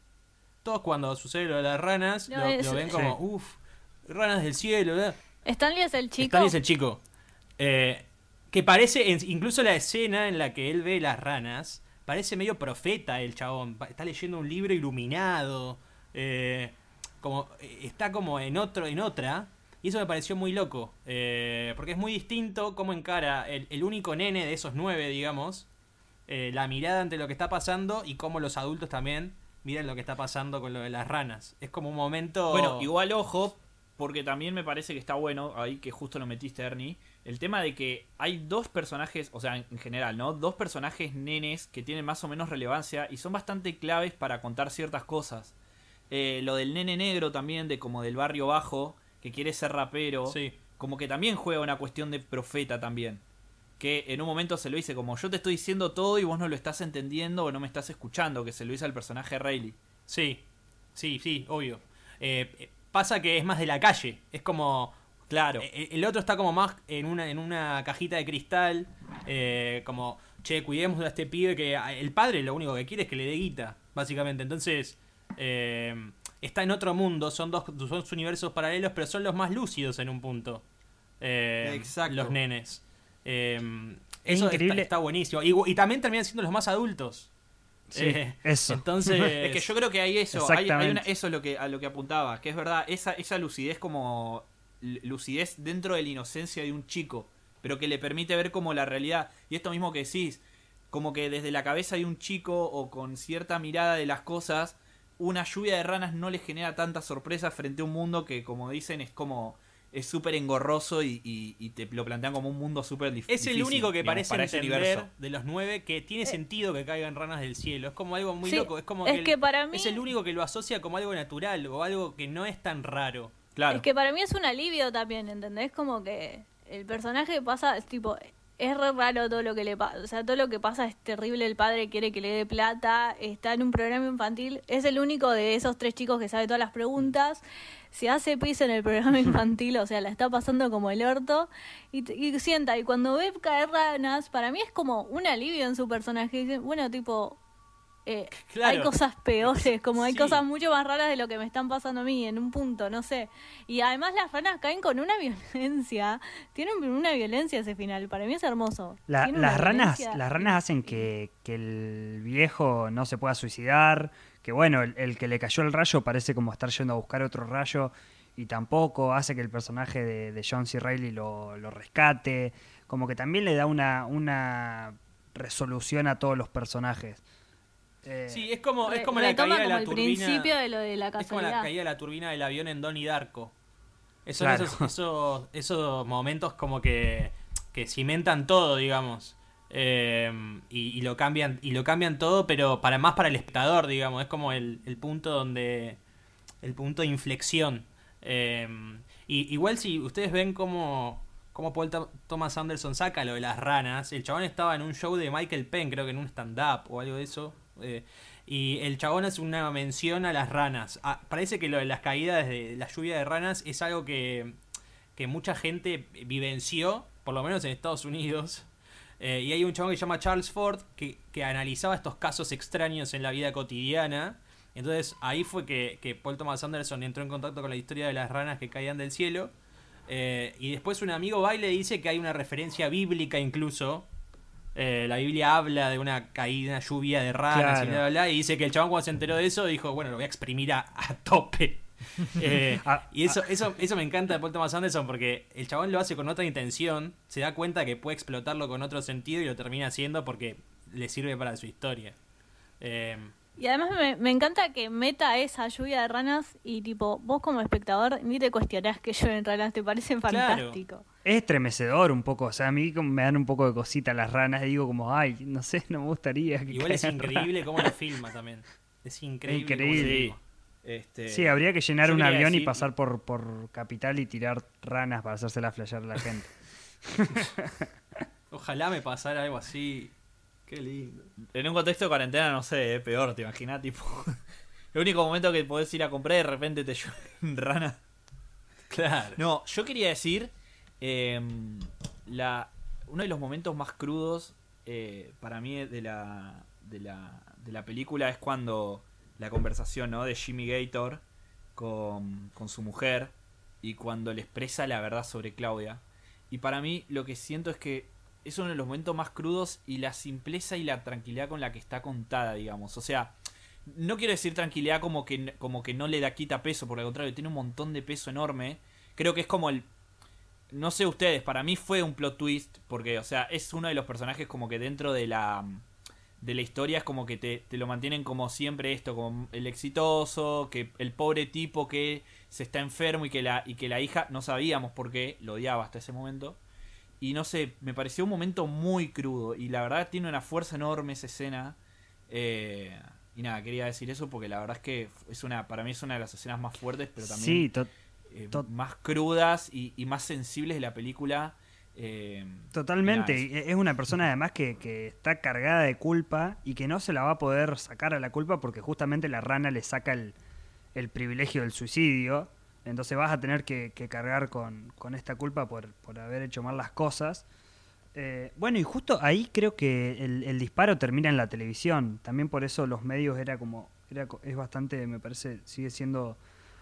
Todos cuando sucede lo de las ranas, no, lo, es, lo ven como, sí. uff, ranas del cielo, ¿verdad? Stanley es el chico. Stanley es el chico. Eh, que parece, incluso la escena en la que él ve las ranas, parece medio profeta el chabón. Está leyendo un libro iluminado. Eh, como está como en otro en otra y eso me pareció muy loco, eh, porque es muy distinto cómo encara el, el único nene de esos nueve, digamos, eh, la mirada ante lo que está pasando y cómo los adultos también miran lo que está pasando con lo de las ranas. Es como un momento... Bueno, igual ojo, porque también me parece que está bueno, ahí que justo lo metiste, Ernie, el tema de que hay dos personajes, o sea, en general, ¿no? Dos personajes nenes que tienen más o menos relevancia y son bastante claves para contar ciertas cosas. Eh, lo del nene negro también, de como del barrio bajo, que quiere ser rapero, sí. Como que también juega una cuestión de profeta también. Que en un momento se lo dice como, yo te estoy diciendo todo y vos no lo estás entendiendo o no me estás escuchando, que se lo dice al personaje de Rayleigh. Sí, sí, sí, obvio. Eh, pasa que es más de la calle, es como... Claro. El, el otro está como más en una, en una cajita de cristal, eh, como, che, cuidemos a este pibe que el padre lo único que quiere es que le dé guita, básicamente. Entonces... Eh, está en otro mundo, son dos, son universos paralelos, pero son los más lúcidos en un punto. Eh, Exacto. Los nenes. Eh, es eso increíble. Está, está buenísimo. Y, y también terminan siendo los más adultos. Sí, eh, eso. Entonces, es que yo creo que hay eso, hay, hay una, eso es lo que, a lo que apuntaba, que es verdad, esa, esa lucidez como lucidez dentro de la inocencia de un chico, pero que le permite ver como la realidad. Y esto mismo que decís, como que desde la cabeza de un chico o con cierta mirada de las cosas, una lluvia de ranas no les genera tanta sorpresa frente a un mundo que, como dicen, es como es súper engorroso y, y, y te lo plantean como un mundo súper difícil. Es el único que digamos, parece entender universo. De los nueve que tiene sentido que caigan ranas del cielo. Es como algo muy sí, loco. Es como es que, que el, para mí... es el único que lo asocia como algo natural o algo que no es tan raro. Claro. Es que para mí es un alivio también, ¿entendés? Como que el personaje pasa, es tipo... Es re raro todo lo que le pasa, o sea, todo lo que pasa es terrible, el padre quiere que le dé plata, está en un programa infantil, es el único de esos tres chicos que sabe todas las preguntas, se hace pis en el programa infantil, o sea, la está pasando como el orto, y, y sienta, y cuando ve caer ranas, para mí es como un alivio en su personaje, dice, bueno, tipo... Eh, claro. Hay cosas peores, como hay Sí. cosas mucho más raras de lo que me están pasando a mí en un punto, no sé. Y además las ranas caen con una violencia, tienen una violencia ese final, para mí es hermoso. La- Tiene una las ranas violencia. las ranas hacen que, que el viejo no se pueda suicidar, que bueno, el, el que le cayó el rayo parece como estar yendo a buscar otro rayo y tampoco hace que el personaje de, de John C. Reilly lo, lo rescate, como que también le da una, una resolución a todos los personajes. Eh, Sí, es como, es como Re- la retoma caída de como la el turbina. principio de lo de la Es como casualidad. la caída de la turbina del avión en Donnie Darko. Son Claro. esos, esos, esos momentos como que, que cimentan todo, digamos. Eh, y, y lo cambian y lo cambian todo, pero para más para el espectador, digamos. Es como el, el punto donde... El punto de inflexión. Eh, y igual si ustedes ven cómo, cómo Paul Thomas Anderson saca lo de las ranas. El chabón estaba en un show de Michael Penn, creo que en un stand-up o algo de eso. Eh, y el chabón hace una mención a las ranas. Ah, parece que lo de las caídas de la lluvia de ranas es algo que, que mucha gente vivenció, por lo menos en Estados Unidos. Eh, y hay un chabón que se llama Charles Ford que, que analizaba estos casos extraños en la vida cotidiana. Entonces ahí fue que, que Paul Thomas Anderson entró en contacto con la historia de las ranas que caían del cielo. Eh, y después un amigo va y le dice que hay una referencia bíblica incluso. Eh, la Biblia habla de una caída, una lluvia de ranas, claro, y bla, bla, bla. Y dice que el chabón cuando se enteró de eso dijo, bueno, lo voy a exprimir a, a tope. eh, y eso, eso, eso me encanta de Paul Thomas Anderson porque el chabón lo hace con otra intención. Se da cuenta que puede explotarlo con otro sentido y lo termina haciendo porque le sirve para su historia. Eh, Y además me, me encanta que meta esa lluvia de ranas y tipo, vos como espectador ni te cuestionás que llueven ranas, te parecen fantástico. Claro. Es estremecedor un poco, o sea, a mí me dan un poco de cosita las ranas, digo como, ay, no sé, no me gustaría que igual es increíble ranas. cómo lo filma también. Es increíble. Increíble. Cómo Este, sí, habría que llenar un avión decir... y pasar por, por Capital y tirar ranas para hacérsela flashear a la gente. Ojalá me pasara algo así. Qué lindo. En un contexto de cuarentena, no sé, es peor, te imaginas, tipo... el único momento que podés ir a comprar y de repente te llueven ranas. Claro. No, yo quería decir... Eh, la, uno de los momentos más crudos eh, para mí de la, de, la, de la película es cuando la conversación, ¿no?, de Jimmy Gator con, con su mujer y cuando le expresa la verdad sobre Claudia. Y para mí lo que siento es que es uno de los momentos más crudos y la simpleza y la tranquilidad con la que está contada, digamos. O sea, no quiero decir tranquilidad como que, como que no le da quita peso, por el contrario, tiene un montón de peso enorme. Creo que es como el... No sé ustedes, para mí fue un plot twist, porque, o sea, es uno de los personajes como que dentro de la de la historia es como que te, te lo mantienen como siempre esto, como el exitoso, que el pobre tipo que se está enfermo y que la, y que la hija, no sabíamos por qué, lo odiaba hasta ese momento. Y no sé, me pareció un momento muy crudo, y la verdad tiene una fuerza enorme esa escena. Eh, y nada, quería decir eso porque la verdad es que es una, para mí es una de las escenas más fuertes, pero también... Sí, to- Eh, to- más crudas y, y más sensibles de la película. Eh, Totalmente. nada, es una persona además que, que está cargada de culpa y que no se la va a poder sacar a la culpa porque justamente la rana le saca el, el privilegio del suicidio. Entonces vas a tener que, que cargar con, con esta culpa por, por haber hecho mal las cosas. Eh, bueno, y justo ahí creo que el, el disparo termina en la televisión. También por eso los medios era como... Era, es bastante, me parece, sigue siendo...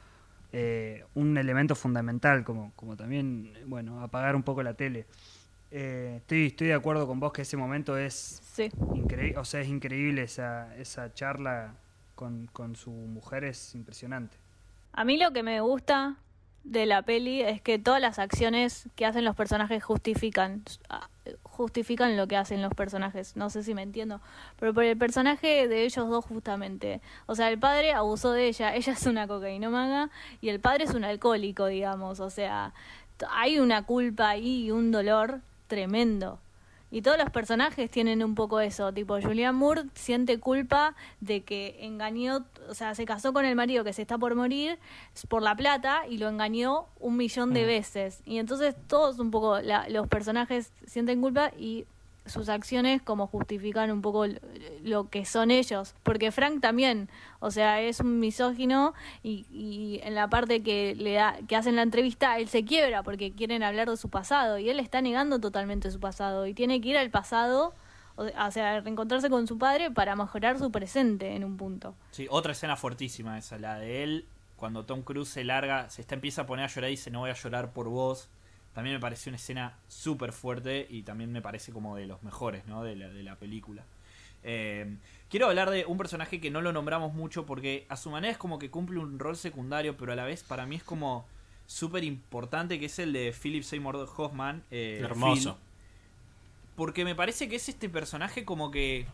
Eh, un elemento fundamental, como, como también, bueno, apagar un poco la tele. Eh, estoy, estoy de acuerdo con vos que ese momento es Sí. increíble, o sea, es increíble esa, esa charla con, con su mujer, es impresionante. A mí lo que me gusta de la peli es que todas las acciones que hacen los personajes justifican justifican lo que hacen los personajes. No sé si me entiendo, pero por el personaje de ellos dos justamente. O sea, el padre abusó de ella, ella es una cocainómaga y el padre es un alcohólico, digamos. O sea, hay una culpa ahí y un dolor tremendo. Y todos los personajes tienen un poco eso, tipo Julianne Moore siente culpa de que engañó, o sea, se casó con el marido que se está por morir por la plata y lo engañó un millón de veces. Y entonces todos un poco, la, los personajes sienten culpa y sus acciones como justifican un poco lo que son ellos. Porque Frank también, o sea, es un misógino y, y en la parte que le da, que hacen la entrevista, él se quiebra porque quieren hablar de su pasado y él está negando totalmente su pasado y tiene que ir al pasado, o sea, reencontrarse con su padre para mejorar su presente en un punto. Sí, otra escena fuertísima esa, la de él, cuando Tom Cruise se larga, se está empieza a poner a llorar y dice, no voy a llorar por vos. También me pareció una escena súper fuerte y también me parece como de los mejores, ¿no?, de la, de la película. Eh, quiero hablar de un personaje que no lo nombramos mucho porque a su manera es como que cumple un rol secundario, pero a la vez para mí es como súper importante, que es el de Philip Seymour Hoffman. Eh, Hermoso. Phil, porque me parece que es este personaje como que...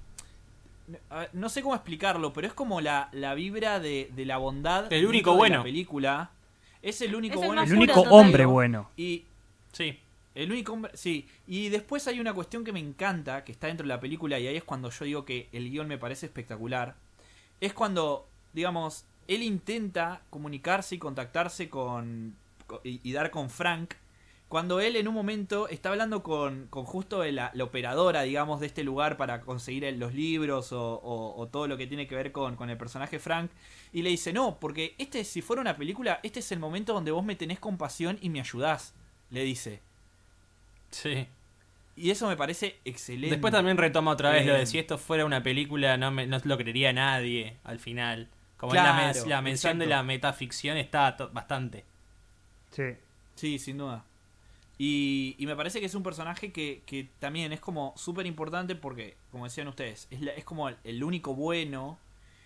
No sé cómo explicarlo, pero es como la, la vibra de, de la bondad. El único de bueno. La película. Es el único Es el bueno. más El puro único total. hombre bueno. Y... Sí. El único hombre, sí. Y después hay una cuestión que me encanta, que está dentro de la película, y ahí es cuando yo digo que el guión me parece espectacular. Es cuando, digamos, él intenta comunicarse y contactarse con... y, y dar con Frank, cuando él en un momento está hablando con, con justo la, la operadora, digamos, de este lugar para conseguir el, los libros o, o, o todo lo que tiene que ver con, con el personaje Frank, y le dice, no, porque este si fuera una película, este es el momento donde vos me tenés compasión y me ayudás, le dice. Sí. Y eso me parece excelente. Después también retoma otra vez Eh, lo de si esto fuera una película no, me, no lo creería nadie al final. Como Claro, la, men- la mención exacto. de la metaficción está to- bastante. Sí. Sí, sin duda. Y, y me parece que es un personaje que, que también es como súper importante porque, como decían ustedes, es, la- es como el, el único bueno,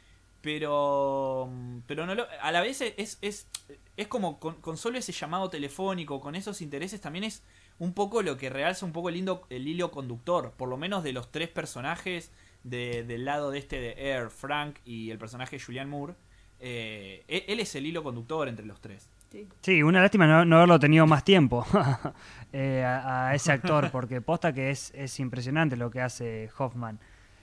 pero pero no lo- a la vez es, es, es como con, con solo ese llamado telefónico, con esos intereses, también es un poco lo que realza un poco el, lindo, el hilo conductor, por lo menos de los tres personajes de, del lado de este de Air, Frank y el personaje Julianne Moore. Eh, él, él es el hilo conductor entre los tres. Sí. Sí, una lástima no, no haberlo tenido más tiempo eh, a, a ese actor, porque posta que es, es impresionante lo que hace Hoffman.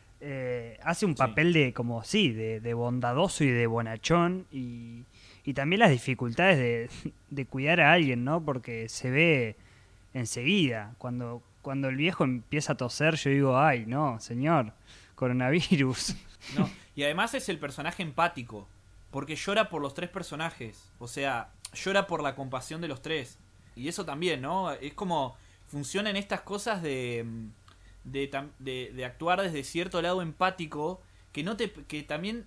Eh, hace un Sí. papel de, como sí, de, de bondadoso y de bonachón, y, y también las dificultades de, de cuidar a alguien, ¿no? Porque se ve enseguida. Cuando, cuando el viejo empieza a toser, yo digo, ay, no, señor, coronavirus. No, y además es el personaje empático, porque llora por los tres personajes, o sea, llora por la compasión de los tres. Y eso también, ¿no? Es como funciona en estas cosas de de, tam- de, de actuar desde cierto lado empático, que no te que también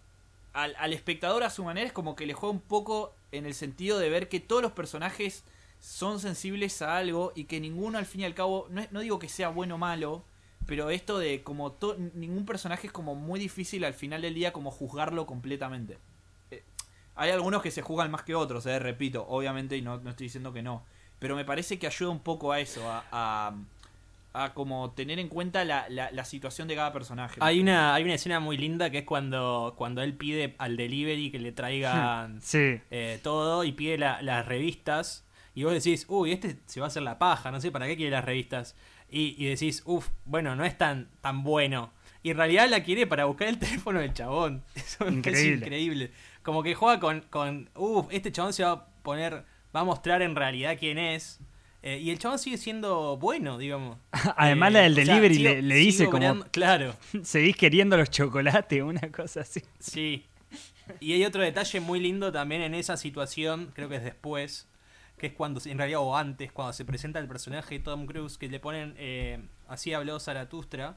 al, al espectador a su manera es como que le juega un poco en el sentido de ver que todos los personajes son sensibles a algo y que ninguno al fin y al cabo, no, es- no digo que sea bueno o malo, pero esto de como to- ningún personaje es como muy difícil al final del día como juzgarlo completamente. Eh, hay algunos que se juzgan más que otros, eh, repito, obviamente, y no, no estoy diciendo que no, pero me parece que ayuda un poco a eso, a, a, a como tener en cuenta la, la, la situación de cada personaje. Hay una, hay una escena muy linda que es cuando, cuando él pide al delivery que le traigan Sí. eh, todo y pide la- las revistas. Y vos decís, uy, este se va a hacer la paja, no sé para qué quiere las revistas. Y, y decís, uff, bueno, no es tan, tan bueno. Y en realidad la quiere para buscar el teléfono del chabón. Eso me parece Increíble. increíble. Como que juega con, con uff, este chabón se va a poner, va a mostrar en realidad quién es. Eh, y el chabón sigue siendo bueno, digamos. Además Eh, la del o sea, delivery sigo- le, le dice sigo como, obrando- Claro. seguís queriendo los chocolates, una cosa así. Sí. Y hay otro detalle muy lindo también en esa situación, creo que es después, que es cuando, en realidad, o antes, cuando se presenta el personaje de Tom Cruise, que le ponen eh, Así habló Zaratustra,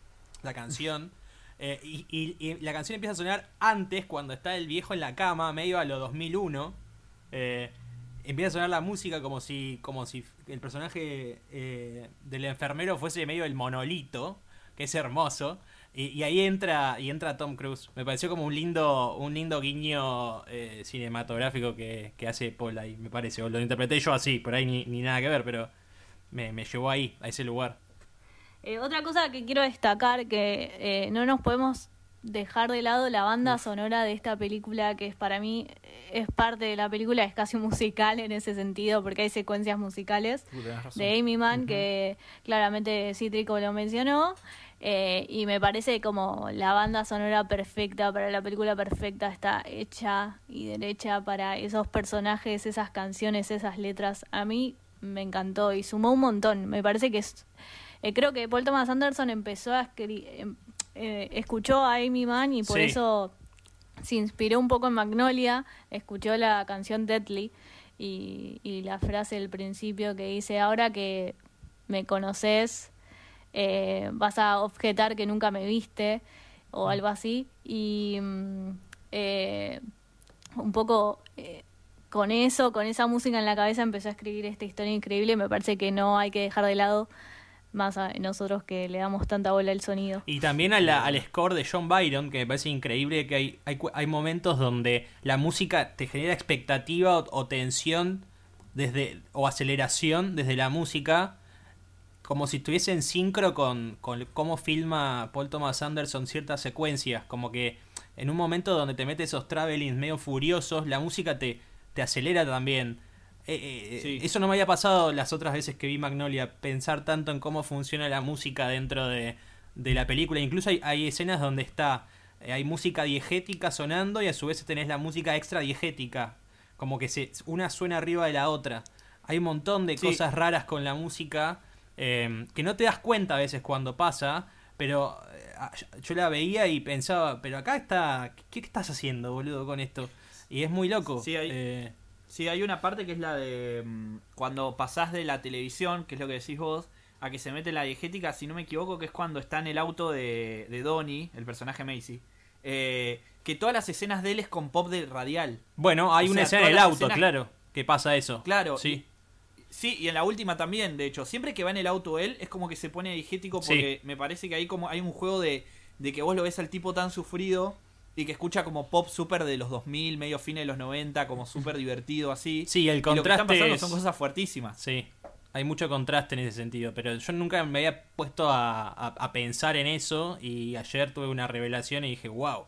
la canción, eh, y, y- y la canción empieza a sonar antes, cuando está el viejo en la cama, medio a lo dos mil uno, eh, empieza a sonar la música como si, como si el personaje eh, del enfermero fuese medio el monolito, que es hermoso. Y, y ahí entra y entra Tom Cruise. Me pareció como un lindo un lindo guiño eh, cinematográfico que, que hace Paul ahí, me parece. O lo interpreté yo así, por ahí ni, ni nada que ver, pero me, me llevó ahí, a ese lugar. Eh, otra cosa que quiero destacar, que eh, no nos podemos dejar de lado la banda sonora de esta película, que es para mí, eh, es parte de la película, es casi musical en ese sentido, porque hay secuencias musicales Uh, tenés razón. de Amy Mann, que claramente Cítrico lo mencionó, eh, y me parece como la banda sonora perfecta para la película perfecta, está hecha y derecha para esos personajes, esas canciones, esas letras. A mí me encantó y sumó un montón. Me parece que es, eh, creo que Paul Thomas Anderson empezó a escribir, eh, escuchó a Amy Mann y por Sí. eso se inspiró un poco en Magnolia, escuchó la canción Deadly y, y la frase del principio que dice, ahora que me conoces, eh, vas a objetar que nunca me viste o algo así. Y mm, eh, un poco eh, con eso, con esa música en la cabeza empezó a escribir esta historia increíble. Me parece que no hay que dejar de lado, más a nosotros que le damos tanta bola al sonido. Y también a la- al score de John Byron, que me parece increíble que hay, hay, cu- hay momentos donde la música te genera expectativa o, o tensión desde o aceleración desde la música, como si estuviese en sincro con, con cómo filma Paul Thomas Anderson ciertas secuencias, como que en un momento donde te metes esos travelings medio furiosos, la música te, te acelera también. Eh, eh, Sí. Eso no me había pasado las otras veces que vi Magnolia, pensar tanto en cómo funciona la música dentro de, de la película. Incluso hay, hay escenas donde está, eh, hay música diegética sonando y a su vez tenés la música extra diegética, como que se, una suena arriba de la otra. Hay un montón de Sí. cosas raras con la música eh, que no te das cuenta a veces cuando pasa, pero eh, yo la veía y pensaba, pero acá está, ¿qué, qué estás haciendo, boludo, con esto? Y es muy loco. Sí, hay- Eh, Sí, hay una parte que es la de mm, cuando pasás de la televisión, que es lo que decís vos, a que se mete la diegética, si no me equivoco, que es cuando está en el auto de, de Donnie, el personaje Macy, eh, que todas las escenas de él es con pop de radial. bueno, hay O una sea, escena en todas el las auto, escenas- claro, que pasa eso. Claro, Sí. Sí, y en la última también, de hecho. Siempre que va en el auto él, es como que se pone digético porque me parece que hay como hay un juego de, de que vos lo ves al tipo tan sufrido y que escucha como pop súper de los dos mil, medio fines de los noventa, como súper divertido así. Sí, el Y lo que están contraste pasando es- son cosas fuertísimas. Sí, hay mucho contraste en ese sentido, pero yo nunca me había puesto a, a- a pensar en eso y ayer tuve una revelación y dije, wow.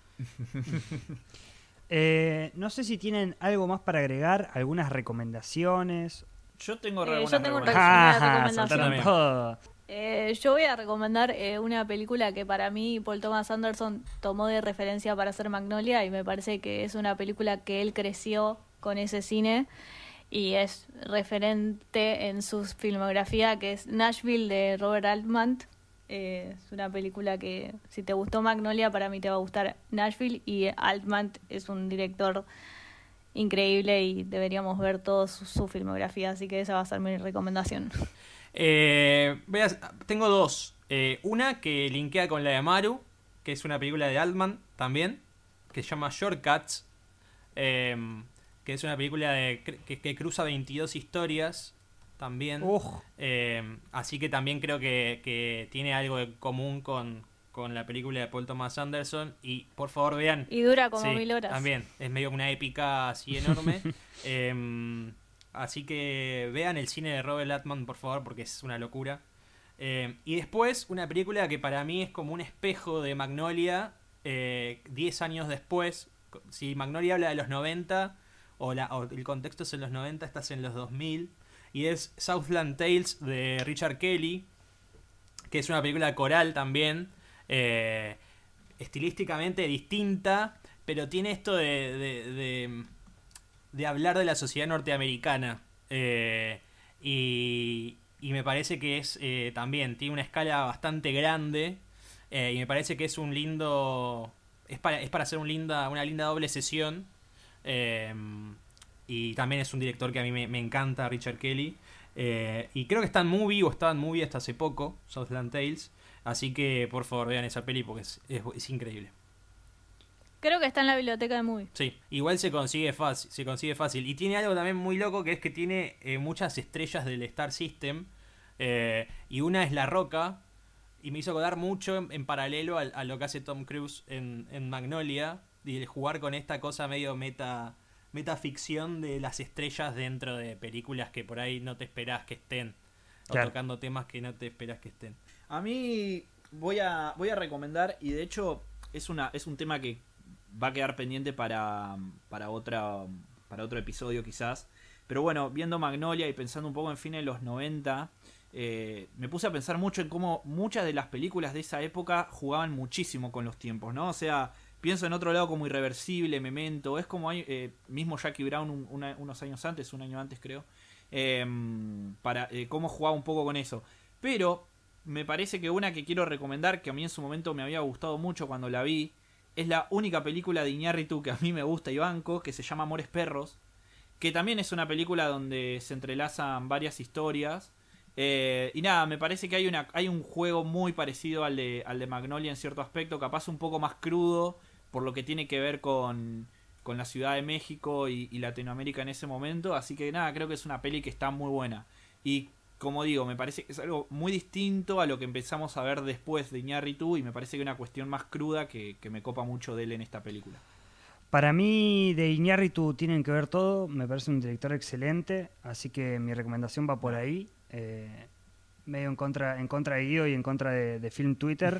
Eh, no sé si tienen algo más para agregar, algunas recomendaciones. Yo tengo Eh, algunas yo tengo un recomendaciones. una Ajá, recomendación. soltaron todo. Eh, yo voy a recomendar eh, una película que para mí Paul Thomas Anderson tomó de referencia para hacer Magnolia y me parece que es una película que él creció con ese cine y es referente en su filmografía, que es Nashville de Robert Altman. Eh, es una película que si te gustó Magnolia, para mí te va a gustar Nashville, y Altman es un director increíble y deberíamos ver toda su, su filmografía, así que esa va a ser mi recomendación. Eh, veas, tengo dos. Eh, una que linkea con la de Maru, que es una película de Altman también, que se llama Shortcuts, eh, que es una película de, que, que cruza veintidós historias también. Uf. Eh, así que también creo que, que tiene algo en común con, con la película de Paul Thomas Anderson. Y por favor vean. Y dura como Sí, mil horas. También, es medio una épica así enorme. Eh, así que vean el cine de Robert Altman, por favor, porque es una locura. Eh, y después, una película que para mí es como un espejo de Magnolia, eh, diez años después. Si Magnolia habla de los noventa, o, la, o el contexto es en los noventa, estás en los dos mil. Y es Southland Tales de Richard Kelly, que es una película coral también, eh, estilísticamente distinta, pero tiene esto de, de, de, de hablar de la sociedad norteamericana. Eh, y, y me parece que es eh, también, tiene una escala bastante grande, eh, y me parece que es un lindo... Es para, es para hacer un linda, una linda doble sesión. Eh, y también es un director que a mí me, me encanta, Richard Kelly. Eh, y creo que está en Movie, o estaba en Movie hasta hace poco, Southland Tales. Así que por favor vean esa peli porque es, es, es increíble. Creo que está en la biblioteca de Movie. Sí, igual se consigue fácil, se consigue fácil. Y tiene algo también muy loco, que es que tiene eh, muchas estrellas del Star System. Eh, y una es La Roca. Y me hizo acordar mucho en, en paralelo a, a lo que hace Tom Cruise en, en Magnolia. Y el jugar con esta cosa medio meta metaficción de las estrellas dentro de películas que por ahí no te esperás que estén. O Claro. tocando temas que no te esperás que estén. A mí voy a, voy a recomendar, y de hecho es una es un tema que va a quedar pendiente para, para, otra, para otro episodio quizás. Pero bueno, viendo Magnolia y pensando un poco en fines de los noventa, eh, me puse a pensar mucho en cómo muchas de las películas de esa época jugaban muchísimo con los tiempos, ¿no? O sea, pienso en otro lado como Irreversible, Memento, es como hay, eh, mismo Jackie Brown un, una, unos años antes, un año antes creo, eh, para eh, cómo jugaba un poco con eso. Pero me parece que una que quiero recomendar, que a mí en su momento me había gustado mucho cuando la vi, es la única película de Iñárritu que a mí me gusta y banco, que se llama Amores Perros, que también es una película donde se entrelazan varias historias. Eh, y nada, me parece que hay una hay un juego muy parecido al de, al de Magnolia en cierto aspecto, capaz un poco más crudo, por lo que tiene que ver con, con la Ciudad de México y, y Latinoamérica en ese momento. Así que nada, creo que es una peli que está muy buena. Y como digo, me parece que es algo muy distinto a lo que empezamos a ver después de Iñárritu, y me parece que una cuestión más cruda que, que me copa mucho de él en esta película. Para mí, de Iñárritu tienen que ver todo. Me parece un director excelente, así que mi recomendación va por ahí. Eh, medio en contra, en contra de Guido y en contra de, de Film Twitter.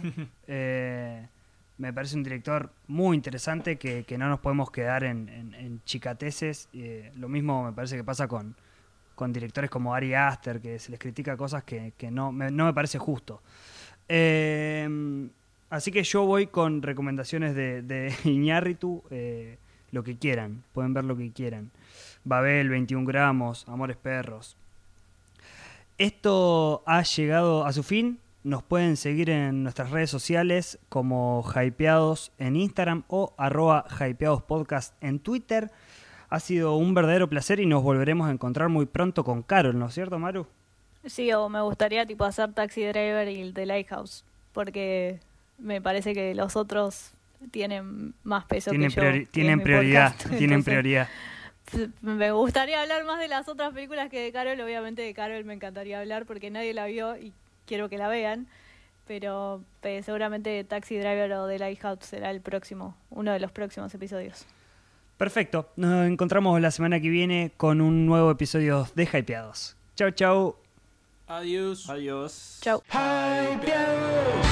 eh, me parece un director muy interesante que, que no nos podemos quedar en, en, en chicateces. Eh, lo mismo me parece que pasa con, con directores como Ari Aster, que se les critica cosas que, que no, me, no me parece justo. Eh, así que yo voy con recomendaciones de, de Iñárritu, eh, lo que quieran, pueden ver lo que quieran. Babel, veintiún gramos, Amores Perros. Esto ha llegado a su fin. Nos pueden seguir en nuestras redes sociales como Hypeados en Instagram o arroba Hypeados Podcast en Twitter. Ha sido un verdadero placer y nos volveremos a encontrar muy pronto con Carol, ¿no es cierto, Maru? Sí, o me gustaría tipo hacer Taxi Driver y el The Lighthouse, porque me parece que los otros tienen más peso Tienen, que yo. priori- que tienen es mi prioridad, podcast. tienen Entonces, prioridad. Me gustaría hablar más de las otras películas que de Carol. Obviamente de Carol me encantaría hablar porque nadie la vio y quiero que la vean. Pero eh, seguramente Taxi Driver o The Lighthouse será el próximo, uno de los próximos episodios. Perfecto. Nos encontramos la semana que viene con un nuevo episodio de Hypeados. Chau, chau. Adiós. Adiós. Chau. Hypeados.